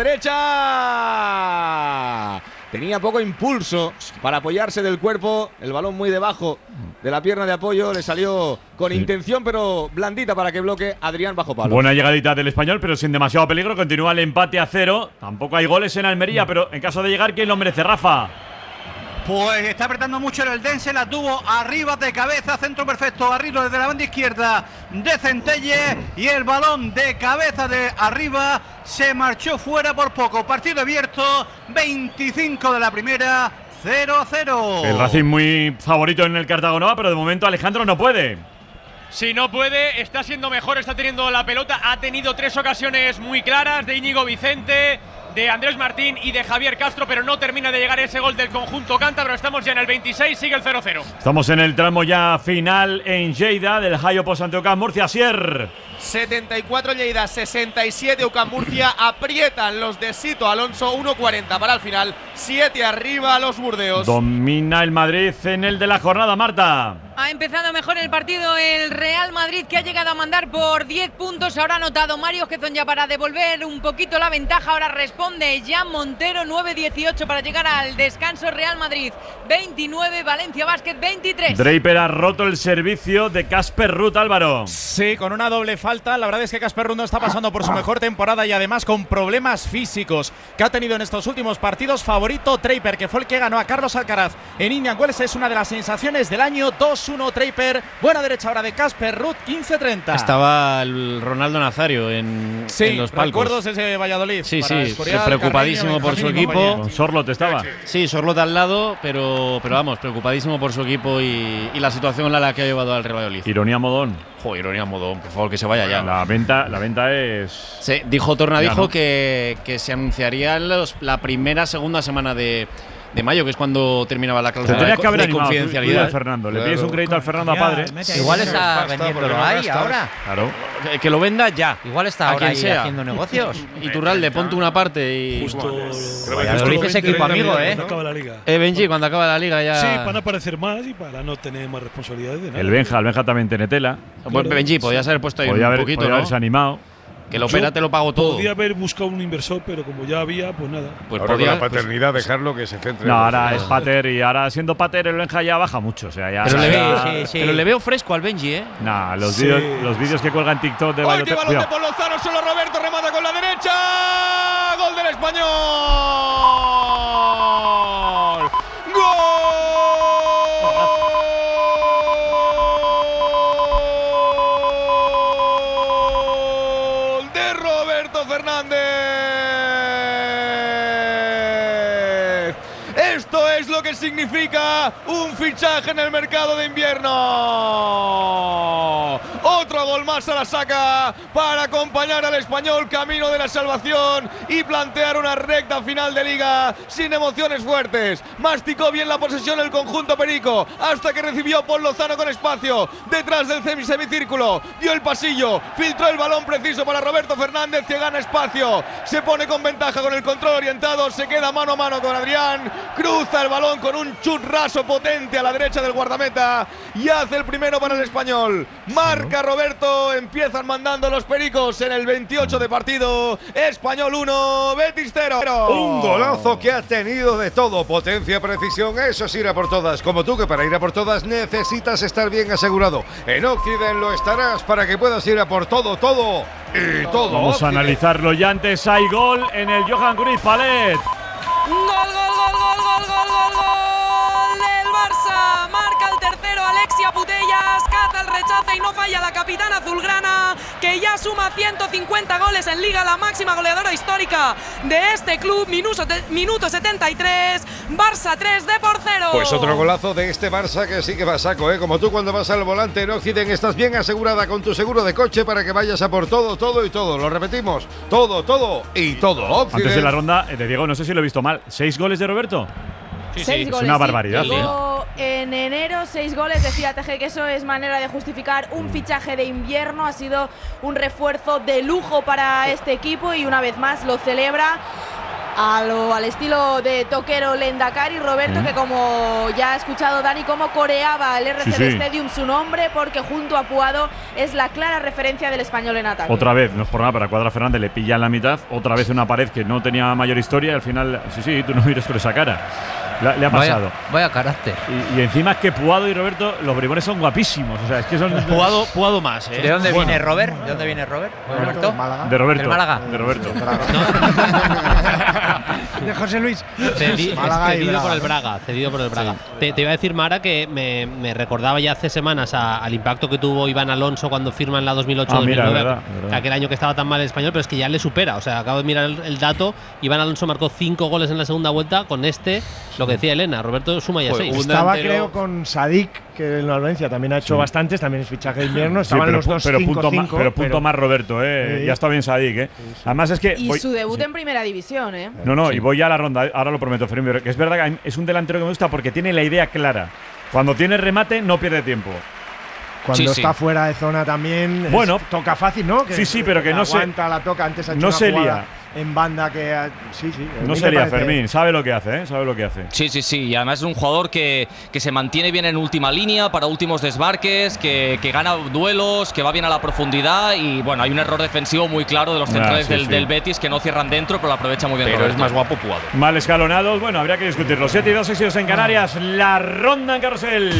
derecha. Tenía poco impulso para apoyarse del cuerpo, el balón muy debajo de la pierna de apoyo, le salió con sí. intención, pero blandita para que bloque Adrián bajo palo. Buena llegadita del Español, pero sin demasiado peligro, continúa el empate a cero. Tampoco hay goles en Almería, pero en caso de llegar, ¿quién lo merece, Rafa? Pues está apretando mucho el Eldense, la tuvo arriba de cabeza, centro perfecto, arriba desde la banda izquierda de Centelle y el balón de cabeza de arriba se marchó fuera por poco. Partido abierto, veinticinco de la primera, cero a cero. El Racing muy favorito en el Cartagonova, pero de momento Alejandro no puede. Si no puede, está siendo mejor, está teniendo la pelota, ha tenido tres ocasiones muy claras de Íñigo Vicente, de Andrés Martín y de Javier Castro, pero no termina de llegar ese gol del conjunto cántabro. Estamos ya en el veintiséis, sigue el cero cero. Estamos en el tramo ya final en Lleida del Hayo Post ante Ocam Murcia. Sier. setenta y cuatro Lleida, sesenta y siete Ocam Murcia. Aprietan los de Sito Alonso, uno cuarenta para el final, siete arriba los Burdeos. Domina el Madrid en el de la jornada, Marta. Ha empezado mejor el partido el Real Madrid, que ha llegado a mandar por diez puntos. Ahora ha anotado Mario Gezón ya para devolver un poquito la ventaja. Ahora responde Jan Montero, nueve dieciocho para llegar al descanso. Real Madrid veintinueve, Valencia Basket veintitrés. Draper ha roto el servicio de Casper Ruud, Álvaro. Sí, con una doble falta. La verdad es que Casper Ruud no está pasando por su mejor temporada y además con problemas físicos que ha tenido en estos últimos partidos. Favorito Draper, que fue el que ganó a Carlos Alcaraz en Indian Wells, es una de las sensaciones del año. Dos uno Draper, buena derecha ahora de Casper Ruud, quince treinta. Estaba el Ronaldo Nazario en, sí, en los palcos. recuerdos de ese Valladolid. Sí, sí, Escorial, preocupadísimo Carreño, por su equipo. Con Sorlot estaba. Sí, Sorlot al lado, pero, pero vamos, preocupadísimo por su equipo y, y la situación a la que ha llevado al Real Valladolid. Ironía Modón. Joder, ironía Modón, por favor, que se vaya ya. La venta, la venta es… Sí, dijo Torna, ya, dijo ¿no? que, que se anunciaría en los, la primera, segunda semana de… de mayo, que es cuando terminaba la cláusula de, que haber de animado, confidencialidad. Tú, tú Fernando, le pides un crédito al Fernando a padre. Igual está vendiéndolo ahí ahora. Claro. Que, que lo venda ya. Igual está ahora ahí sea. haciendo negocios. Y Turralde, ponte una parte y… Justo. Valladolid es equipo amigo, ¿eh? Cuando acaba la liga. Eh, Benji, cuando acaba la liga ya… Sí, para no aparecer más y para no tener más responsabilidades de nada. El Benja, el Benja también tiene tela. Bueno, Benji, podías haber puesto ahí podía un haber, poquito, podía ¿no? haberse animado. Que lo opera te lo pago todo. Podía haber buscado un inversor, pero como ya había, pues nada. Pues ahora podía, con la paternidad pues, dejarlo que se centre. No, ahora es pater y ahora siendo pater el Benja ya baja mucho. O sea, ya, pero, ya, le veo, ya, sí, sí. pero le veo fresco al Benji, ¿eh? Nah, los sí. vídeos los vídeos que cuelga en TikTok de Bailoteo. ¡Qué balón de Paul Lozano! Solo Roberto remata con la derecha. ¡Gol del Español! ¡Gol! Fernández. Esto es lo que significa un fichaje en el mercado de invierno. Otro gol más a la saca para acompañar al Español camino de la salvación y plantear una recta final de liga sin emociones fuertes. Masticó bien la posesión el conjunto perico hasta que recibió Paul Lozano con espacio detrás del semicírculo, dio el pasillo, filtró el balón preciso para Roberto Fernández, que gana espacio, se pone con ventaja con el control orientado, se queda mano a mano con Adrián, cruza el balón con un chut raso potente a la derecha del guardameta y hace el primero para el Español. Marca Roberto, empiezan mandando los pericos en el veintiocho de partido. Español uno, Betis cero. Un golazo que ha tenido de todo, potencia, precisión, eso es ir a por todas. Como tú, que para ir a por todas necesitas estar bien asegurado. En Occident lo estarás para que puedas ir a por todo, todo y todo. Vamos Occident. a analizarlo ya. Antes hay gol en el Johan Cruyff Palet. Gol, gol, gol, gol, gol, gol, gol, gol del Barça. Marca el tercero Alexia Putellas, caza el rechace y no falla la capitana azulgrana, que ya suma ciento cincuenta goles en Liga, la máxima goleadora histórica de este club. Minuto, minuto setenta y tres, Barça tres, Depor cero. Pues otro golazo de este Barça que sí que va a saco, ¿eh? Como tú cuando vas al volante en Occident estás bien asegurada con tu seguro de coche para que vayas a por todo, todo y todo. Lo repetimos, todo, todo y todo. Occident. Antes de la ronda de Diego, no sé si lo he visto mal. ¿Seis goles de Roberto? Sí, seis sí. goles. Es una barbaridad. Llegó en enero, seis goles. Decía Teje que eso es manera de justificar un fichaje de invierno. Ha sido un refuerzo de lujo para este equipo y una vez más lo celebra a lo, al estilo de Toquero Lendakari Roberto, mm. que como ya ha escuchado Dani, cómo coreaba el R C D sí, sí. Stadium su nombre, porque junto a Puado es la clara referencia del español en ataque. Otra vez, no es por nada, para Cuadra Fernández le pilla en la mitad, otra vez una pared que no tenía mayor historia y al final, sí, sí, tú no mires con esa cara. Le, le ha pasado. Vaya, vaya carácter. Y, y encima es que Puado y Roberto, los bribones son guapísimos. O sea, es que son. Puado, Puado más, ¿eh? ¿De dónde bueno. viene Robert? ¿De dónde viene Robert? Roberto. De Roberto. ¿Del Málaga? De Roberto. De José Luis. Cedi, Málaga y cedido Braga, por el ¿no? Braga, cedido por el Braga. Te, te iba a decir, Mara, que me, me recordaba ya hace semanas a, al impacto que tuvo Iván Alonso cuando firma en la dos mil ocho dos mil nueve, ah, mira, verdad, verdad. aquel año que estaba tan mal el español, pero es que ya le supera. O sea, acabo de mirar el, el dato. Iván Alonso marcó cinco goles en la segunda vuelta. Con este, lo que decía Elena, Roberto suma ya Pues seis. estaba, creo, con Sadik, que en la Valencia también ha hecho sí. bastantes, también es fichaje de invierno. Estaban sí, pero, los dos pero cinco, punto cinco, más, pero punto pero más Roberto, eh. Sí. Ya está bien Sadik, eh. Además es que Y voy, su debut sí. en primera división, ¿eh? No, no, Sí. y voy ya a la ronda, ahora lo prometo, Fermín, pero que es verdad que es un delantero que me gusta porque tiene la idea clara. Cuando tiene remate no pierde tiempo. Cuando Sí, está sí. fuera de zona también Bueno. es- toca fácil, ¿no? Que Sí, sí, pero que la no se- aguanta, la toca. Antes ha hecho no una se jugada lía. en banda que ha- sí, sí. a mí No me sería parece- Fermín, sabe lo que hace, ¿eh? Sabe lo que hace. Sí, sí, sí. Y además es un jugador que, que se mantiene bien en última línea para últimos desmarques, que, que gana duelos, que va bien a la profundidad. Y bueno, hay un error defensivo muy claro de los Ah, centrales sí, del, sí. del Betis que no cierran dentro, pero lo aprovecha muy bien. Pero Roberto. es más guapo Puado. Mal escalonados, bueno, habría que discutirlo. siete y dos, seis y dos en Canarias, la ronda en Carrusel.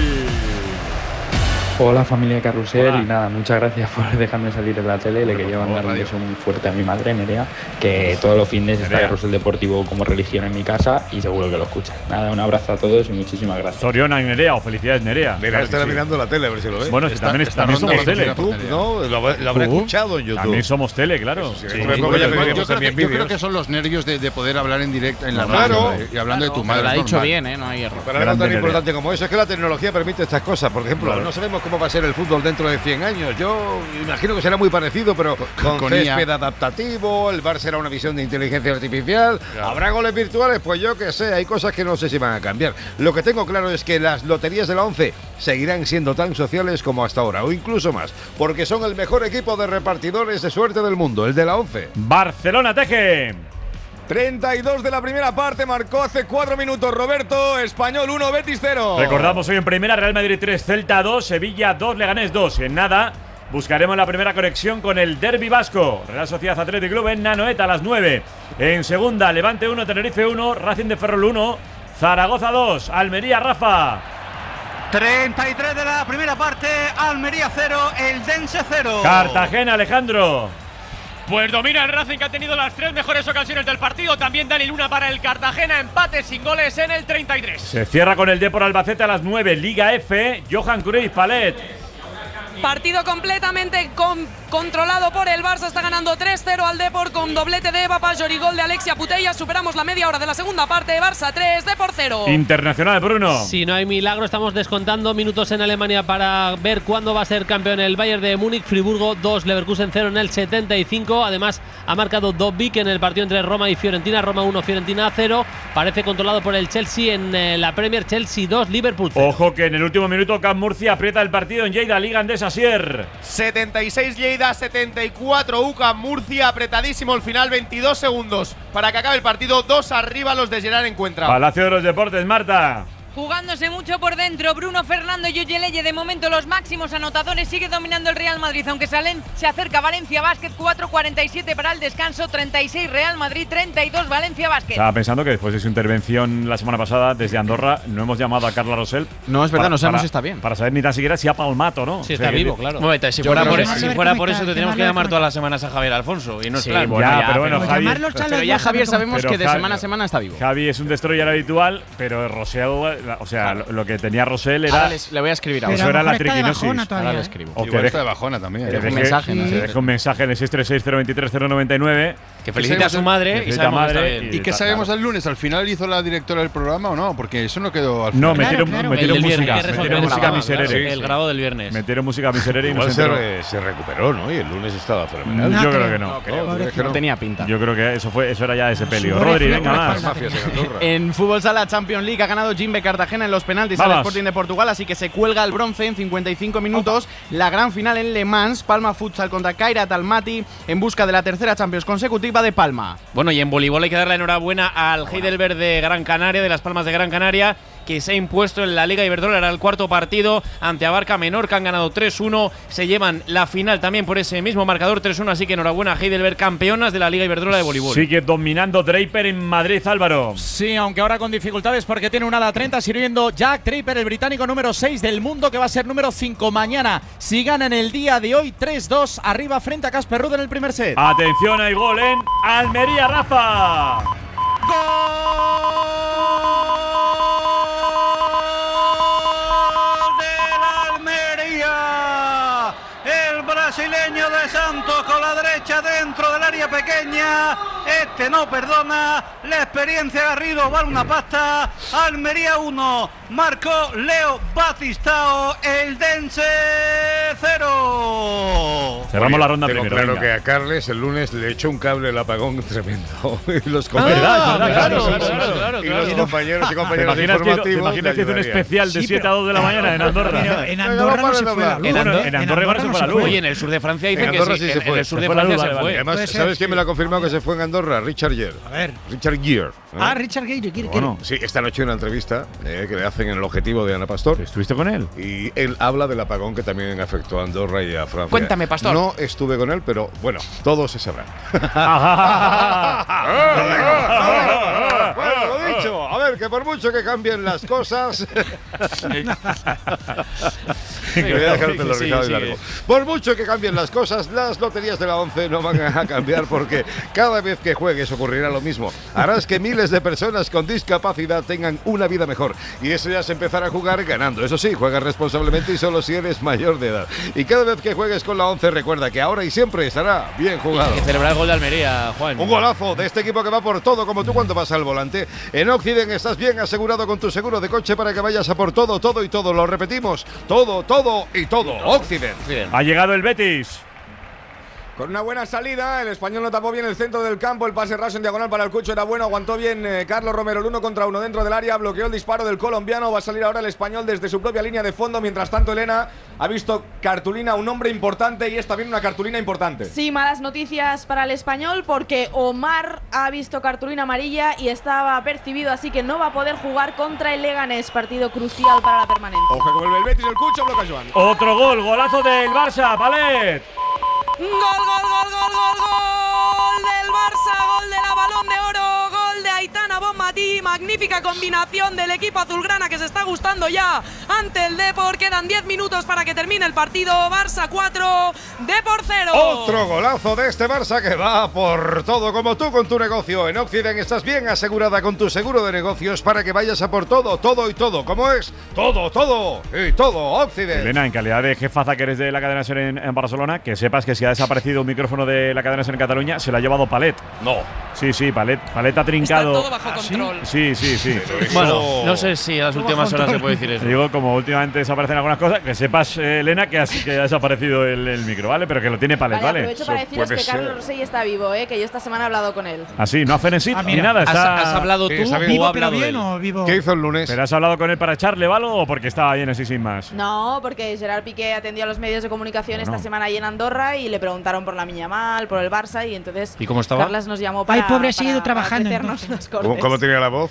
Hola familia de Carrusel Hola. y nada, muchas gracias por dejarme salir en la tele. Le quería mandar un beso muy fuerte a mi madre, Nerea, que todos los fines está Nerea. Carrusel Deportivo como religión en mi casa y seguro que lo escucha. Nada, un abrazo a todos y muchísimas gracias. Soriona y Nerea, o felicidades Nerea. Mira, Claro estará que sí. mirando la tele a ver si lo ve. Bueno, si Esta- también, esta también ronda somos lo tele. YouTube, ¿no? Lo, lo habré Uh, escuchado en YouTube. También somos tele, claro. Sí, Sí, sí, me sí, acuerdo sí, ya sí. que Yo veíamos creo, también que, yo creo vídeos. que son los nervios de, de poder hablar en directo en la Claro. radio eh, y hablando de tu madre. Pero lo ha es dicho normal. bien, ¿eh? No hay error. Para algo Grande tan Nerea. importante como eso es que la tecnología permite estas cosas. Por ejemplo, Claro. no sabemos cómo va a ser el fútbol dentro de cien años. Yo imagino que será muy parecido, pero con, con I A. césped adaptativo, el V A R será una visión de inteligencia artificial. Claro. ¿Habrá goles virtuales? Pues yo que sé, hay cosas que no sé si van a cambiar. Lo que tengo claro es que las loterías de la ONCE seguirán siendo tan sociales como hasta ahora, o incluso más, porque son el mejor equipo de repartidores de suerte del mundo, el de la ONCE. Barcelona, Teje. treinta y dos de la primera parte, marcó hace cuatro minutos Roberto. Español uno, Betis cero. Recordamos hoy en primera, Real Madrid tres, Celta dos, Sevilla dos, Leganés dos. En nada, buscaremos la primera conexión con el Derbi Vasco. Real Sociedad Athletic Club en Nanoeta a las nueve. En segunda, Levante uno, Tenerife uno, Racing de Ferrol uno, Zaragoza dos, Almería, Rafa. treinta y tres de la primera parte, Almería cero, el Dense cero. Cartagena, Alejandro. Pues domina el Racing, que ha tenido las tres mejores ocasiones del partido. También Dani Luna para el Cartagena. Empate sin goles en el treinta y tres. Se cierra con el Depor Albacete a las nueve. Liga F, Johan Cruyff, Palet. Partido completamente con- controlado por el Barça. Está ganando tres cero al Depor con doblete de Eva Pajor y gol de Alexia Putellas. Superamos la media hora de la segunda parte. Barça tres, Depor cero. Internacional, Bruno. Si no hay milagro, estamos descontando minutos en Alemania para ver cuándo va a ser campeón el Bayern de Múnich. Friburgo dos, Leverkusen cero en el setenta y cinco. Además, ha marcado Dobbik en el partido entre Roma y Fiorentina. Roma uno, Fiorentina cero. Parece controlado por el Chelsea en eh, la Premier. Chelsea dos, Liverpool cero. Ojo que en el último minuto Camp Murcia aprieta el partido en Lleida, Liga Andesa Asier. setenta y seis Lleida, setenta y cuatro U C A M Murcia, apretadísimo el final, veintidós segundos para que acabe el partido, dos arriba los de Gerard Encuentra. Palacio de los Deportes, Marta. Jugándose mucho por dentro, Bruno Fernando y Oyeleye de momento los máximos anotadores, sigue dominando el Real Madrid, aunque salen, se acerca Valencia Basket, cuatro cuarenta y siete para el descanso, treinta y seis Real Madrid, treinta y dos Valencia Basket. Estaba pensando que después de su intervención la semana pasada desde Andorra no hemos llamado a Carla Rosell. No, es verdad, para- no sabemos para- si está bien. Para saber ni tan siquiera si ha palmato, ¿no? Sí, O sea, está que- vivo, claro. Un momento, si Yo fuera creo por, que eso, sí. si fuera por eso, tendríamos que llamar todas las semanas a Javier Alfonso. Y no es Sí, plan. bueno, ya, pero bueno, Pues Javi. llamarlos a los Pero ya dos, a Javier ver cómo- sabemos Pero que de Javi- semana a semana está vivo. Javi es un destroyer habitual, pero Rosell, o sea, lo, lo que tenía Rosell era. Ahora les- le voy a escribir Pero ahora. Eso era a lo la mejor está de triquinosis. bajona todavía, Ahora le ¿eh? escribo. O que Igual deje- está de bajona también. que Deja un deje- mensaje, no que sé. deje un mensaje en el seis tres seis, cero dos tres, cero nueve nueve Que felicita a su madre y sabemos que está bien. ¿Y qué sabemos el lunes? ¿Al final hizo la directora del programa o no? Porque eso no quedó al final. No, metieron, Claro, claro. metieron El del música. viernes, Metieron el música grabado, miserere. claro, sí, El grabado del viernes. Metieron música miserere y Igual nos se, entró. re- se recuperó, ¿no? Y el lunes estaba fenomenal. Yo creo que no. No, creo, ¿tú crees que No tenía pinta. Yo creo que eso fue, eso era ya ese pelio. Sudor y Rodri, frío venga por la más. espalda. Mafias en Andorra. En fútbol sala Champions League ha ganado Jimbe Cartagena en los penaltis al Vamos. Sporting de Portugal, así que se cuelga el bronce en cincuenta y cinco minutos. La gran final en Le Mans, Palma Futsal contra Kairat Almaty en busca de la tercera Champions consecutiva de Palma. Bueno, y en voleibol hay que darle enhorabuena al Heidelberg de Gran Canaria, de Las Palmas de Gran Canaria, que se ha impuesto en la Liga Iberdrola. Era el cuarto partido ante Abarca Menorca, han ganado tres uno, se llevan la final también por ese mismo marcador tres uno, así que enhorabuena a Heidelberg, campeonas de la Liga Iberdrola de voleibol. Sigue dominando Draper en Madrid, Álvaro. Sí, aunque ahora con dificultades porque tiene un ala treinta sirviendo Jack Draper, el británico número seis del mundo, que va a ser número cinco mañana. Si gana en el día de hoy tres dos arriba frente a Casper Ruud en el primer set. Atención, hay gol en Almería, Rafa. Almería, el brasileño de Santos con la derecha dentro del área pequeña, este no perdona, la experiencia Garrido vale una pasta. Almería uno, marcó Leo Batistao, el Dense cero. Cerramos la ronda Tengo primero. claro venga. que a Carles el lunes le echó un cable el apagón tremendo. Y los Ah, compañeros, verdad, verdad, claro, claro, sí, sí, claro, sí. claro, y claro. los compañeros y ¿Te compañeras imaginas que, ¿te informativos imaginas que hizo un le ayudarían. especial de Sí, siete a dos de la mañana en Andorra? Pero en Andorra no se fue la luz. En, Andorra, ¿eh? en Andorra igual no se fue la luz. Oye, en el sur de Francia dicen En que Andorra sí. sí se en, fue. en el sur Se de fue la Francia luz, se vale, fue. vale. Además, Puede ser, ¿sabes quién sí. me lo ha confirmado que se fue en Andorra? Richard Gere. A ver. Richard Gere. ¿eh? Ah, Richard Gere, quiere, quiere. Bueno, sí, esta noche una entrevista eh, que le hacen en el objetivo de Ana Pastor. ¿Estuviste con él? Y él habla del apagón que también afectó a Andorra y a Francia. Cuéntame, Pastor. No estuve con él, pero bueno, todo se sabrá. Bueno, lo dicho. A ver, que por mucho que cambien las cosas. Que voy a dejarte lo Sí, rizado y sigue. largo. Por mucho que cambien las cosas, las loterías de la once no van a cambiar, porque cada vez que juegues ocurrirá lo mismo. Harás que miles de personas con discapacidad tengan una vida mejor. Y eso ya es empezar a jugar ganando. Eso sí, juega responsablemente y solo si eres mayor de edad. Y cada vez que juegues con la once, recuerda que ahora y siempre estará bien jugado. Hay que celebrar el gol de Almería, Juan. Un golazo de este equipo que va por todo, como tú cuando vas al volante. En Occident estás bien asegurado con tu seguro de coche para que vayas a por todo, todo y todo. Lo repetimos, todo, todo y todo. Occident. Ha llegado el Betis. Con una buena salida, el español no tapó bien el centro del campo, el pase raso en diagonal para el Cucho era bueno, aguantó bien eh, Carlos Romero el uno contra uno dentro del área, bloqueó el disparo del colombiano, va a salir ahora el español desde su propia línea de fondo, mientras tanto Elena ha visto cartulina, un hombre importante y es también una cartulina importante. Sí, malas noticias para el español porque Omar ha visto cartulina amarilla y estaba percibido, así que no va a poder jugar contra el Leganés, partido crucial para la permanencia. Ojo que vuelve el Betis, el Cucho, bloca Joan. Otro gol, golazo del Barça, Palet. Gol, gol, gol, gol, gol, gol del Barça, gol de la Balón de Oro, gol de Aitana Bonmatí, magnífica combinación del equipo azulgrana que se está gustando ya ante el Depor, quedan diez minutos para que termine el partido, Barça cuatro, Depor cero. Otro golazo de este Barça que va por todo, como tú con tu negocio. En Occident estás bien asegurada con tu seguro de negocios para que vayas a por todo, todo y todo. ¿Cómo es? Todo, todo y todo. Occident. Elena, en calidad de jefaza que eres de la cadena SER en, en Barcelona, que sepas que si ha desaparecido un micrófono de la cadena SER en Cataluña, se lo ha llevado Palet. No. Sí, sí, Palet. Palet ha trincado. Está todo bajo control. Sí, sí, sí. Bueno, no sé si a las últimas horas se puede decir eso. Te digo, como últimamente desaparecen algunas cosas, que sepas, eh, Elena, que, así, que ha desaparecido el, el micro, ¿vale? Pero que lo tiene Palet, Vale, ¿vale? aprovecho para deciros que Carlos Rosell está vivo, ¿eh? Que yo esta semana he hablado con él. Así, no hacen en sit Ah, ni mira. nada. Está… ¿Has, has hablado Sí, tú está bien. o ¿Vivo ha pero hablado bien él? o vivo? ¿Qué hizo el lunes? ¿Pero has hablado con él para echarle algo o porque estaba bien así sin más? No, porque Gerard Piqué atendió a los medios de comunicación Bueno. esta semana ahí en Andorra y le preguntaron por la Miña Mal, por el Barça y entonces ¿Y cómo estaba? Carlas nos llamó para, Ay, pobre, ha para- seguido para trabajando, ofrecernos entonces. los ¿Cómo, cortes. cómo tenía la voz?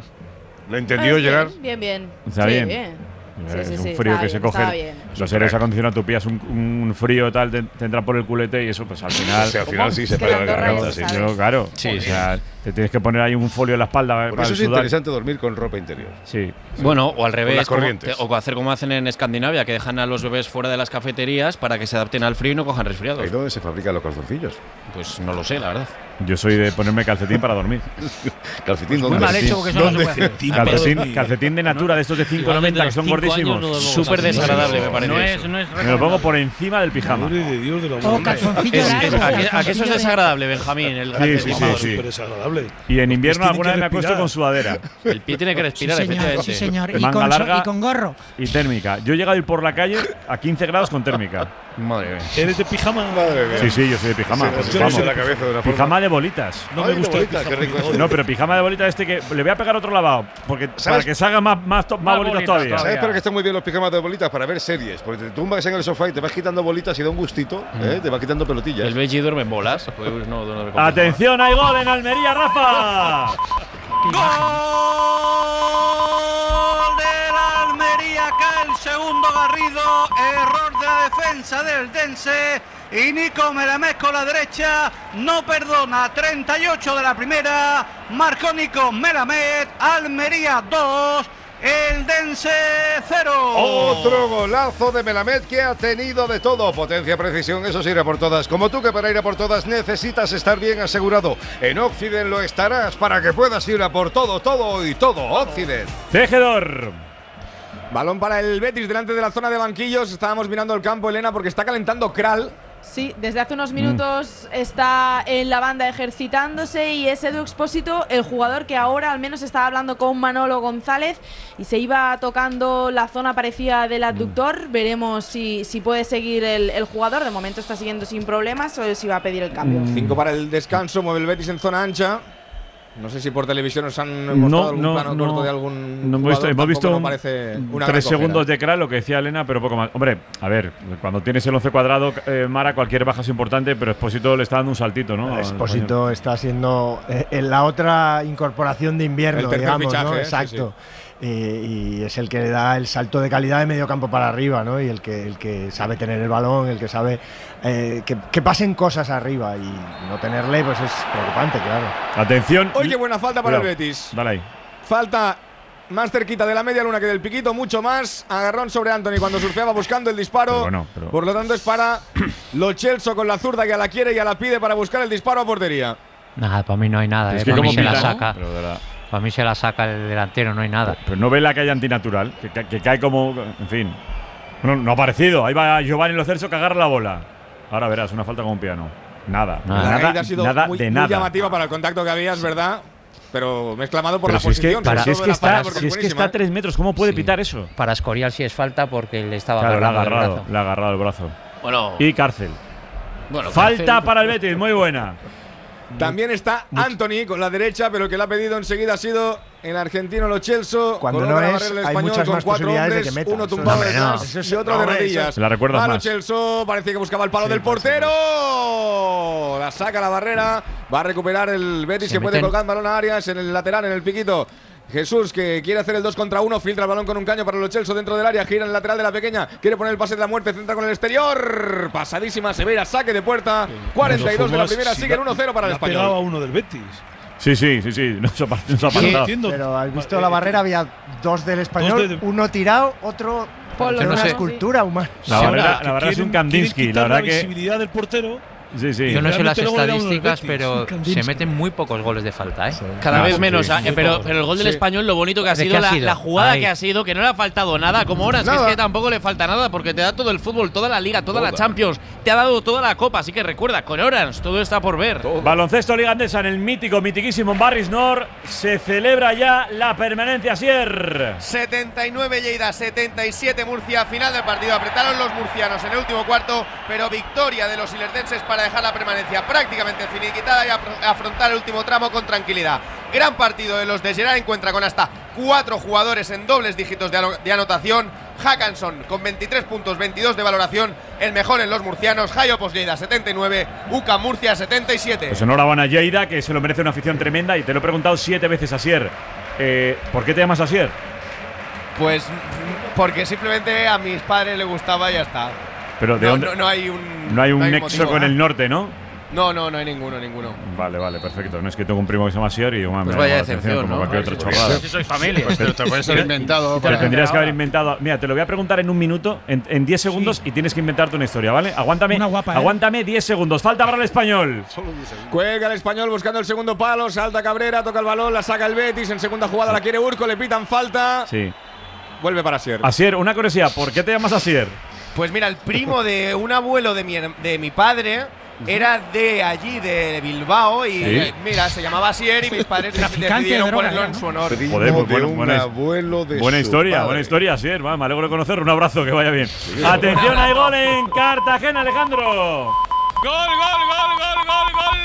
¿Le entendió, Ah, bien, Gerard? Bien, bien. Está Sí, bien. Sí, sí, es sí, un frío estaba que se bien, coge. estaba bien. Los aires acondicionados, tú pillas un, un frío tal, te, te entra por el culete y eso, pues al final. O sea, al final sí se Es que para en la Andorra garganta. ya Sí. se sabe. Yo, claro. Sí, o sea, te tienes que poner ahí un folio en la espalda Por para eso es sudar. interesante dormir con ropa interior. Sí. Bueno, o al revés, las como- corrientes. te- o hacer como hacen en Escandinavia, que dejan a los bebés fuera de las cafeterías para que se adapten al frío y no cojan resfriados. ¿Ahí dónde se fabrican los calzoncillos? Pues no lo sé, la verdad. Yo soy de ponerme calcetín para dormir. ¿Calcetín Muy mal hecho porque eso no se puede hacer. Calcetín, calcetín de Natura, de estos de cinco noventa que son gordísimos. Súper desagradable, me parece. No es, no es Me lo pongo por encima del pijama. de Dios de la O calzoncillo Es- largo. es- ¿a, qué, a qué eso calzoncillo es de- desagradable, Benjamín? El Sí, sí, calcetín. sí, sí. Súper desagradable. Y en invierno Pues alguna vez me tienen que acuesto respirar. con sudadera. El pie tiene que Sí, respirar, señor, efectivamente. sí, señor. Y Manga con, so- larga. y con gorro. Y térmica. Yo he llegado a ir por la calle a quince grados con térmica. Madre mía. ¿Eres de pijama? Madre mía. Sí, sí, yo soy de pijama. Se pues nos vamos. echa la cabeza de una forma. Pijama de bolitas. No Ay, me qué gusta el bonita, pijama. qué rico. No, pero pijama de bolita este que le voy a pegar otro lavado. Porque para ¿Sabes? que salga más, más, to- más, Más bolitas bolitas todavía. todavía. ¿Sabes para qué están muy bien los pijamas de bolitas? Para ver series. Porque te tumbas en el sofá y te vas quitando bolitas y da un gustito. ¿eh? Te vas quitando pelotillas. El Veggie duerme en bolas. Pues no, no, no, no, Atención, hay gol en Almería, Rafa. Gol del Almería, cae el segundo Garrido, error de la defensa del Dense y Nico Melamed con la derecha no perdona. Treinta y ocho de la primera, marcó Nico Melamed. Almería dos, el Dense cero. Otro golazo de Melamed que ha tenido de todo. Potencia, precisión, eso sí, ir a por todas. Como tú, que para ir a por todas necesitas estar bien asegurado. En Occiden lo estarás para que puedas ir a por todo, todo y todo. Occiden. Tejedor. Balón para el Betis delante de la zona de banquillos. Estábamos mirando el campo, Elena, porque está calentando Kral. Sí, desde hace unos minutos está en la banda ejercitándose y es Edu Expósito, el jugador que ahora al menos estaba hablando con Manolo González y se iba tocando la zona parecida del abductor. Veremos si, si puede seguir el, el jugador. De momento está siguiendo sin problemas o si va a pedir el cambio. Cinco para el descanso, mueve el Betis en zona ancha. No sé si por televisión nos han mostrado No, algún no, plano no. corto de algún No hemos visto, jugador, hemos visto tampoco un- no parece una tres gran segundos cojera. de Kral, lo que decía Elena, pero poco más. Hombre, a ver, cuando tienes el once cuadrado, eh, Mara, cualquier baja es importante, pero Expósito le está dando un saltito, ¿no? Expósito está siendo eh, en la otra incorporación de invierno, El tercer digamos, fichaje, ¿no? ¿eh? Sí, Exacto. Y, y es el que le da el salto de calidad de medio campo para arriba, ¿no? Y el que, el que sabe tener el balón, el que sabe eh, que, que pasen cosas arriba, y no tenerle, pues es preocupante, claro. Atención. Oye, qué buena falta para Cuidado. el Betis. Dale ahí. Falta más cerquita de la media luna que del piquito, mucho más. Agarrón sobre Anthony cuando surfeaba buscando el disparo. Pero bueno, pero- Por lo tanto, es para Lo Celso con la zurda que a la quiere y a la pide para buscar el disparo a portería. Nada, para mí no hay nada. Es eh, que para mí como se la pita, ¿no? saca. Pero de verdad. Para mí se la saca el delantero, no hay nada. Pero no ve la calle antinatural, que, ca- que cae como. En fin. Bueno, no ha aparecido. Ahí va Giovanni Lo Celso que agarra la bola. Ahora verás, una falta con un piano. Nada. La Nada, caída ha sido nada muy, de muy nada. llamativa para el contacto que había, es verdad. Pero me he exclamado por Pero la si es que, posición. pero sobre si es todo que de la está, falta, porque si es es que buenísima, está a tres metros, ¿cómo puede Sí. pitar eso? Para Escorial sí es falta porque le estaba Claro, le ha agarrando el agarrado, brazo. le ha agarrado el brazo. Bueno, Y cárcel. bueno, Falta cárcel- para el Betis, muy buena. También está Anthony con la derecha, pero el que la ha pedido enseguida ha sido el argentino Lo Celso. Cuando Coloca no la es, barrera del hay español muchas con más cuatro posibilidades de hombres, que meta. uno Eso tumbado no, detrás no, eso es- y otro no, de eso- rodillas. Se la recuerdas Va Lo más. Celso, parece que buscaba el palo Sí, del puede ser. portero. La saca la barrera, va a recuperar el Betis, Se que puede meten- colgar el balón a Arias en el lateral, en el piquito. Jesús, que quiere hacer el dos contra uno, filtra el balón con un caño para Lo Celso dentro del área, gira en el lateral de la pequeña, quiere poner el pase de la muerte, centra con el exterior, pasadísima, severa, saque de puerta, cuarenta y dos de la primera, Si siguen la- uno cero para el la pegaba español. uno del Betis. Sí, sí, sí, sí. No se ha, pa- no se ha Sí, pasado. entiendo. Pero has visto Eh, la barrera, había dos del español, de- uno tirado, otro Polo, era no una sé. escultura humana. La Sí, barrera, ahora, la barrera es un quieren- quieren Kandinsky, quitar la verdad la que. visibilidad del portero. Sí, sí. Yo no sé las Realmente luego le da uno del estadísticas, Betis, pero un Kandinsky. se meten muy pocos goles de falta, ¿eh? Cada Ah, vez sí, menos, sí, ah, muy eh, pero, poco. pero el gol del Sí. español, lo bonito que ha ¿De sido, qué ha la, sido? la jugada Ahí. que ha sido, que no le ha faltado nada, como ahora, es que, es Nada. que tampoco le falta nada, porque te da todo el fútbol, toda la liga, toda la Champions, te ha dado toda la Copa, así que recuerda, con Orange, todo está por ver. Baloncesto Liga Andesa en el mítico, mitiquísimo Barris Nord. Se celebra ya la permanencia Sier. setenta y nueve Lleida, setenta y siete Murcia. Final del partido. Apretaron los murcianos en el último cuarto, pero victoria de los ilerdenses para dejar la permanencia prácticamente finiquitada y apro- afrontar el último tramo con tranquilidad. Gran partido de los de Gerard, encuentra con hasta cuatro jugadores en dobles dígitos de, ano- de anotación. Hackanson con veintitrés puntos, veintidós de valoración, el mejor en los murcianos. Jaiopos Lleida setenta y nueve, U C A M Murcia setenta y siete. Pues enhorabuena a Lleida, que se lo merece una afición tremenda. Y te lo he preguntado siete veces a Sier. Eh, ¿Por qué te llamas Asier? Pues mm, porque simplemente a mis padres les gustaba y ya está. Pero ¿de No, dónde? no, no hay un No hay un no nexo motivo. con el norte, ¿no? No, no, no hay ninguno, ninguno. Vale, vale, perfecto. No es que tengo un primo que se llama Sier y yo, Pues me vaya llama la decepción, atención, como ¿no? cualquier otra Pues chorrada. si sois familia. Pues te, te puedes haber inventado. Pero para- tendrías que haber inventado. Mira, te lo voy a preguntar en un minuto, en, en diez segundos, y tienes que inventarte una historia, ¿vale? Aguántame. Una guapa, ¿eh? Aguántame diez segundos. Falta para el español. Cuelga el español buscando el segundo palo. Salta Cabrera, toca el balón, la saca el Betis. En segunda jugada la quiere Urco, le pitan falta. Sí. Vuelve para Sier. Asier, una curiosidad. ¿Por qué te llamas Asier? Pues mira, el primo de un abuelo de mi, her- de mi padre era de allí, de Bilbao, y Sí. eh, mira, se llamaba Asier y mis padres decidieron ponerlo en su honor. Primo Joder, pues de bueno, un buena, abuelo de buena su historia, padre. buena historia, Asier. Va, me alegro de conocerlo. Un abrazo, que vaya bien. Atención, hay gol en Cartagena, Alejandro. Gol, gol, gol, gol, gol, gol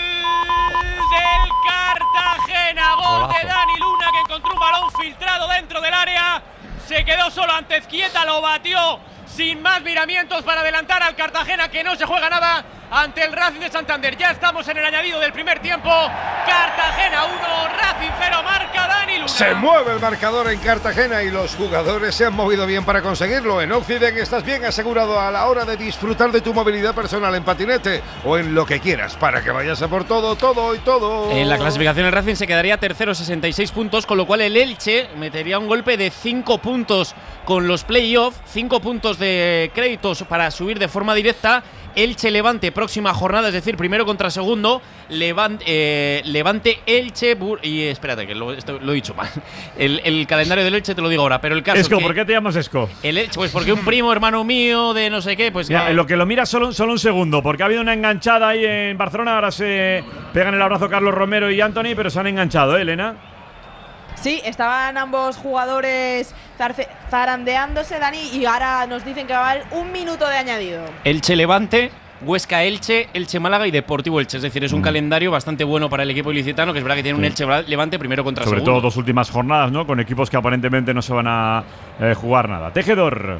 del Cartagena. Gol Golazo. de Dani Luna, que encontró un balón filtrado dentro del área. Se quedó solo ante Ezquieta, lo batió sin más miramientos para adelantar al Cartagena, que no se juega nada ante el Racing de Santander. Ya estamos en el añadido del primer tiempo. Cartagena uno, Racing cero, marca Dani Luna. Se mueve el marcador en Cartagena y los jugadores se han movido bien para conseguirlo. En Occident estás bien asegurado a la hora de disfrutar de tu movilidad personal en patinete o en lo que quieras para que vayas a por todo, todo y todo. En la clasificación el Racing se quedaría tercero, sesenta y seis puntos, con lo cual el Elche metería un golpe de cinco puntos con los playoffs, cinco puntos de créditos para subir de forma directa. Elche Levante, próxima jornada, es decir, primero contra segundo. Levante, eh, Levante Elche. Bur y espérate, que lo, esto, lo he dicho mal. El, el calendario del Elche te lo digo ahora, pero el caso. Esco, que ¿por qué te llamas Esco? El Elche, pues porque un primo hermano mío de no sé qué, pues. Mira, que- en lo que lo mira solo, solo un segundo, porque ha habido una enganchada ahí en Barcelona. Ahora se pegan el abrazo Carlos Romero y Anthony, pero se han enganchado, ¿eh, Elena? Sí, estaban ambos jugadores zarce- zarandeándose, Dani, y ahora nos dicen que va a haber un minuto de añadido. Elche Levante, Huesca Elche, Elche Málaga y Deportivo Elche. Es decir, es un calendario bastante bueno para el equipo ilicitano, que es verdad que tiene un Sí. Elche Levante primero contra Sobre segundo. todo dos últimas jornadas, ¿no? Con equipos que aparentemente no se van a eh, jugar nada. Tejedor.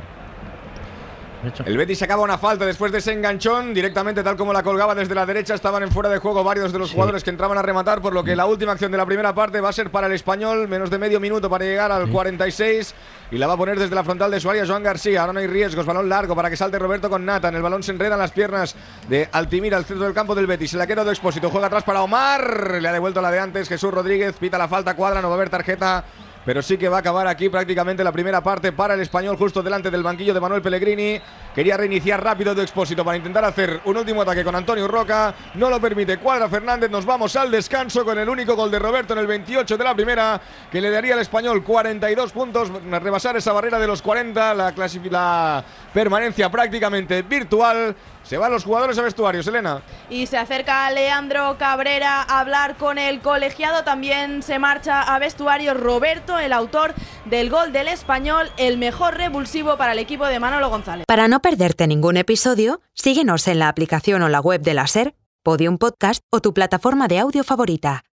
El Betis sacaba una falta después de ese enganchón, directamente tal como la colgaba desde la derecha. Estaban en fuera de juego varios de los jugadores que entraban a rematar, por lo que la última acción de la primera parte va a ser para el español. Menos de medio minuto para llegar al cuarenta y seis, y la va a poner desde la frontal de su área Joan García. Ahora no hay riesgos, balón largo para que salte Roberto con Nathan. El balón se enreda en las piernas de Altimira, al centro del campo del Betis. Se la queda de Expósito, juega atrás para Omar. Le ha devuelto la de antes Jesús Rodríguez, pita la falta, cuadra, no va a haber tarjeta, pero sí que va a acabar aquí prácticamente la primera parte para el español, justo delante del banquillo de Manuel Pellegrini. Quería reiniciar rápido de Expósito para intentar hacer un último ataque con Antonio Roca. No lo permite, cuadra Fernández. Nos vamos al descanso con el único gol de Roberto en el veintiocho de la primera, que le daría al español cuarenta y dos puntos. Rebasar esa barrera de los cuarenta, la, la permanencia prácticamente virtual. Se van los jugadores a vestuarios, Elena. Y se acerca Leandro Cabrera a hablar con el colegiado. También se marcha a vestuario Roberto, el autor del gol del español, el mejor revulsivo para el equipo de Manolo González. Para no perderte ningún episodio, síguenos en la aplicación o la web de la SER, Podium Podcast o tu plataforma de audio favorita.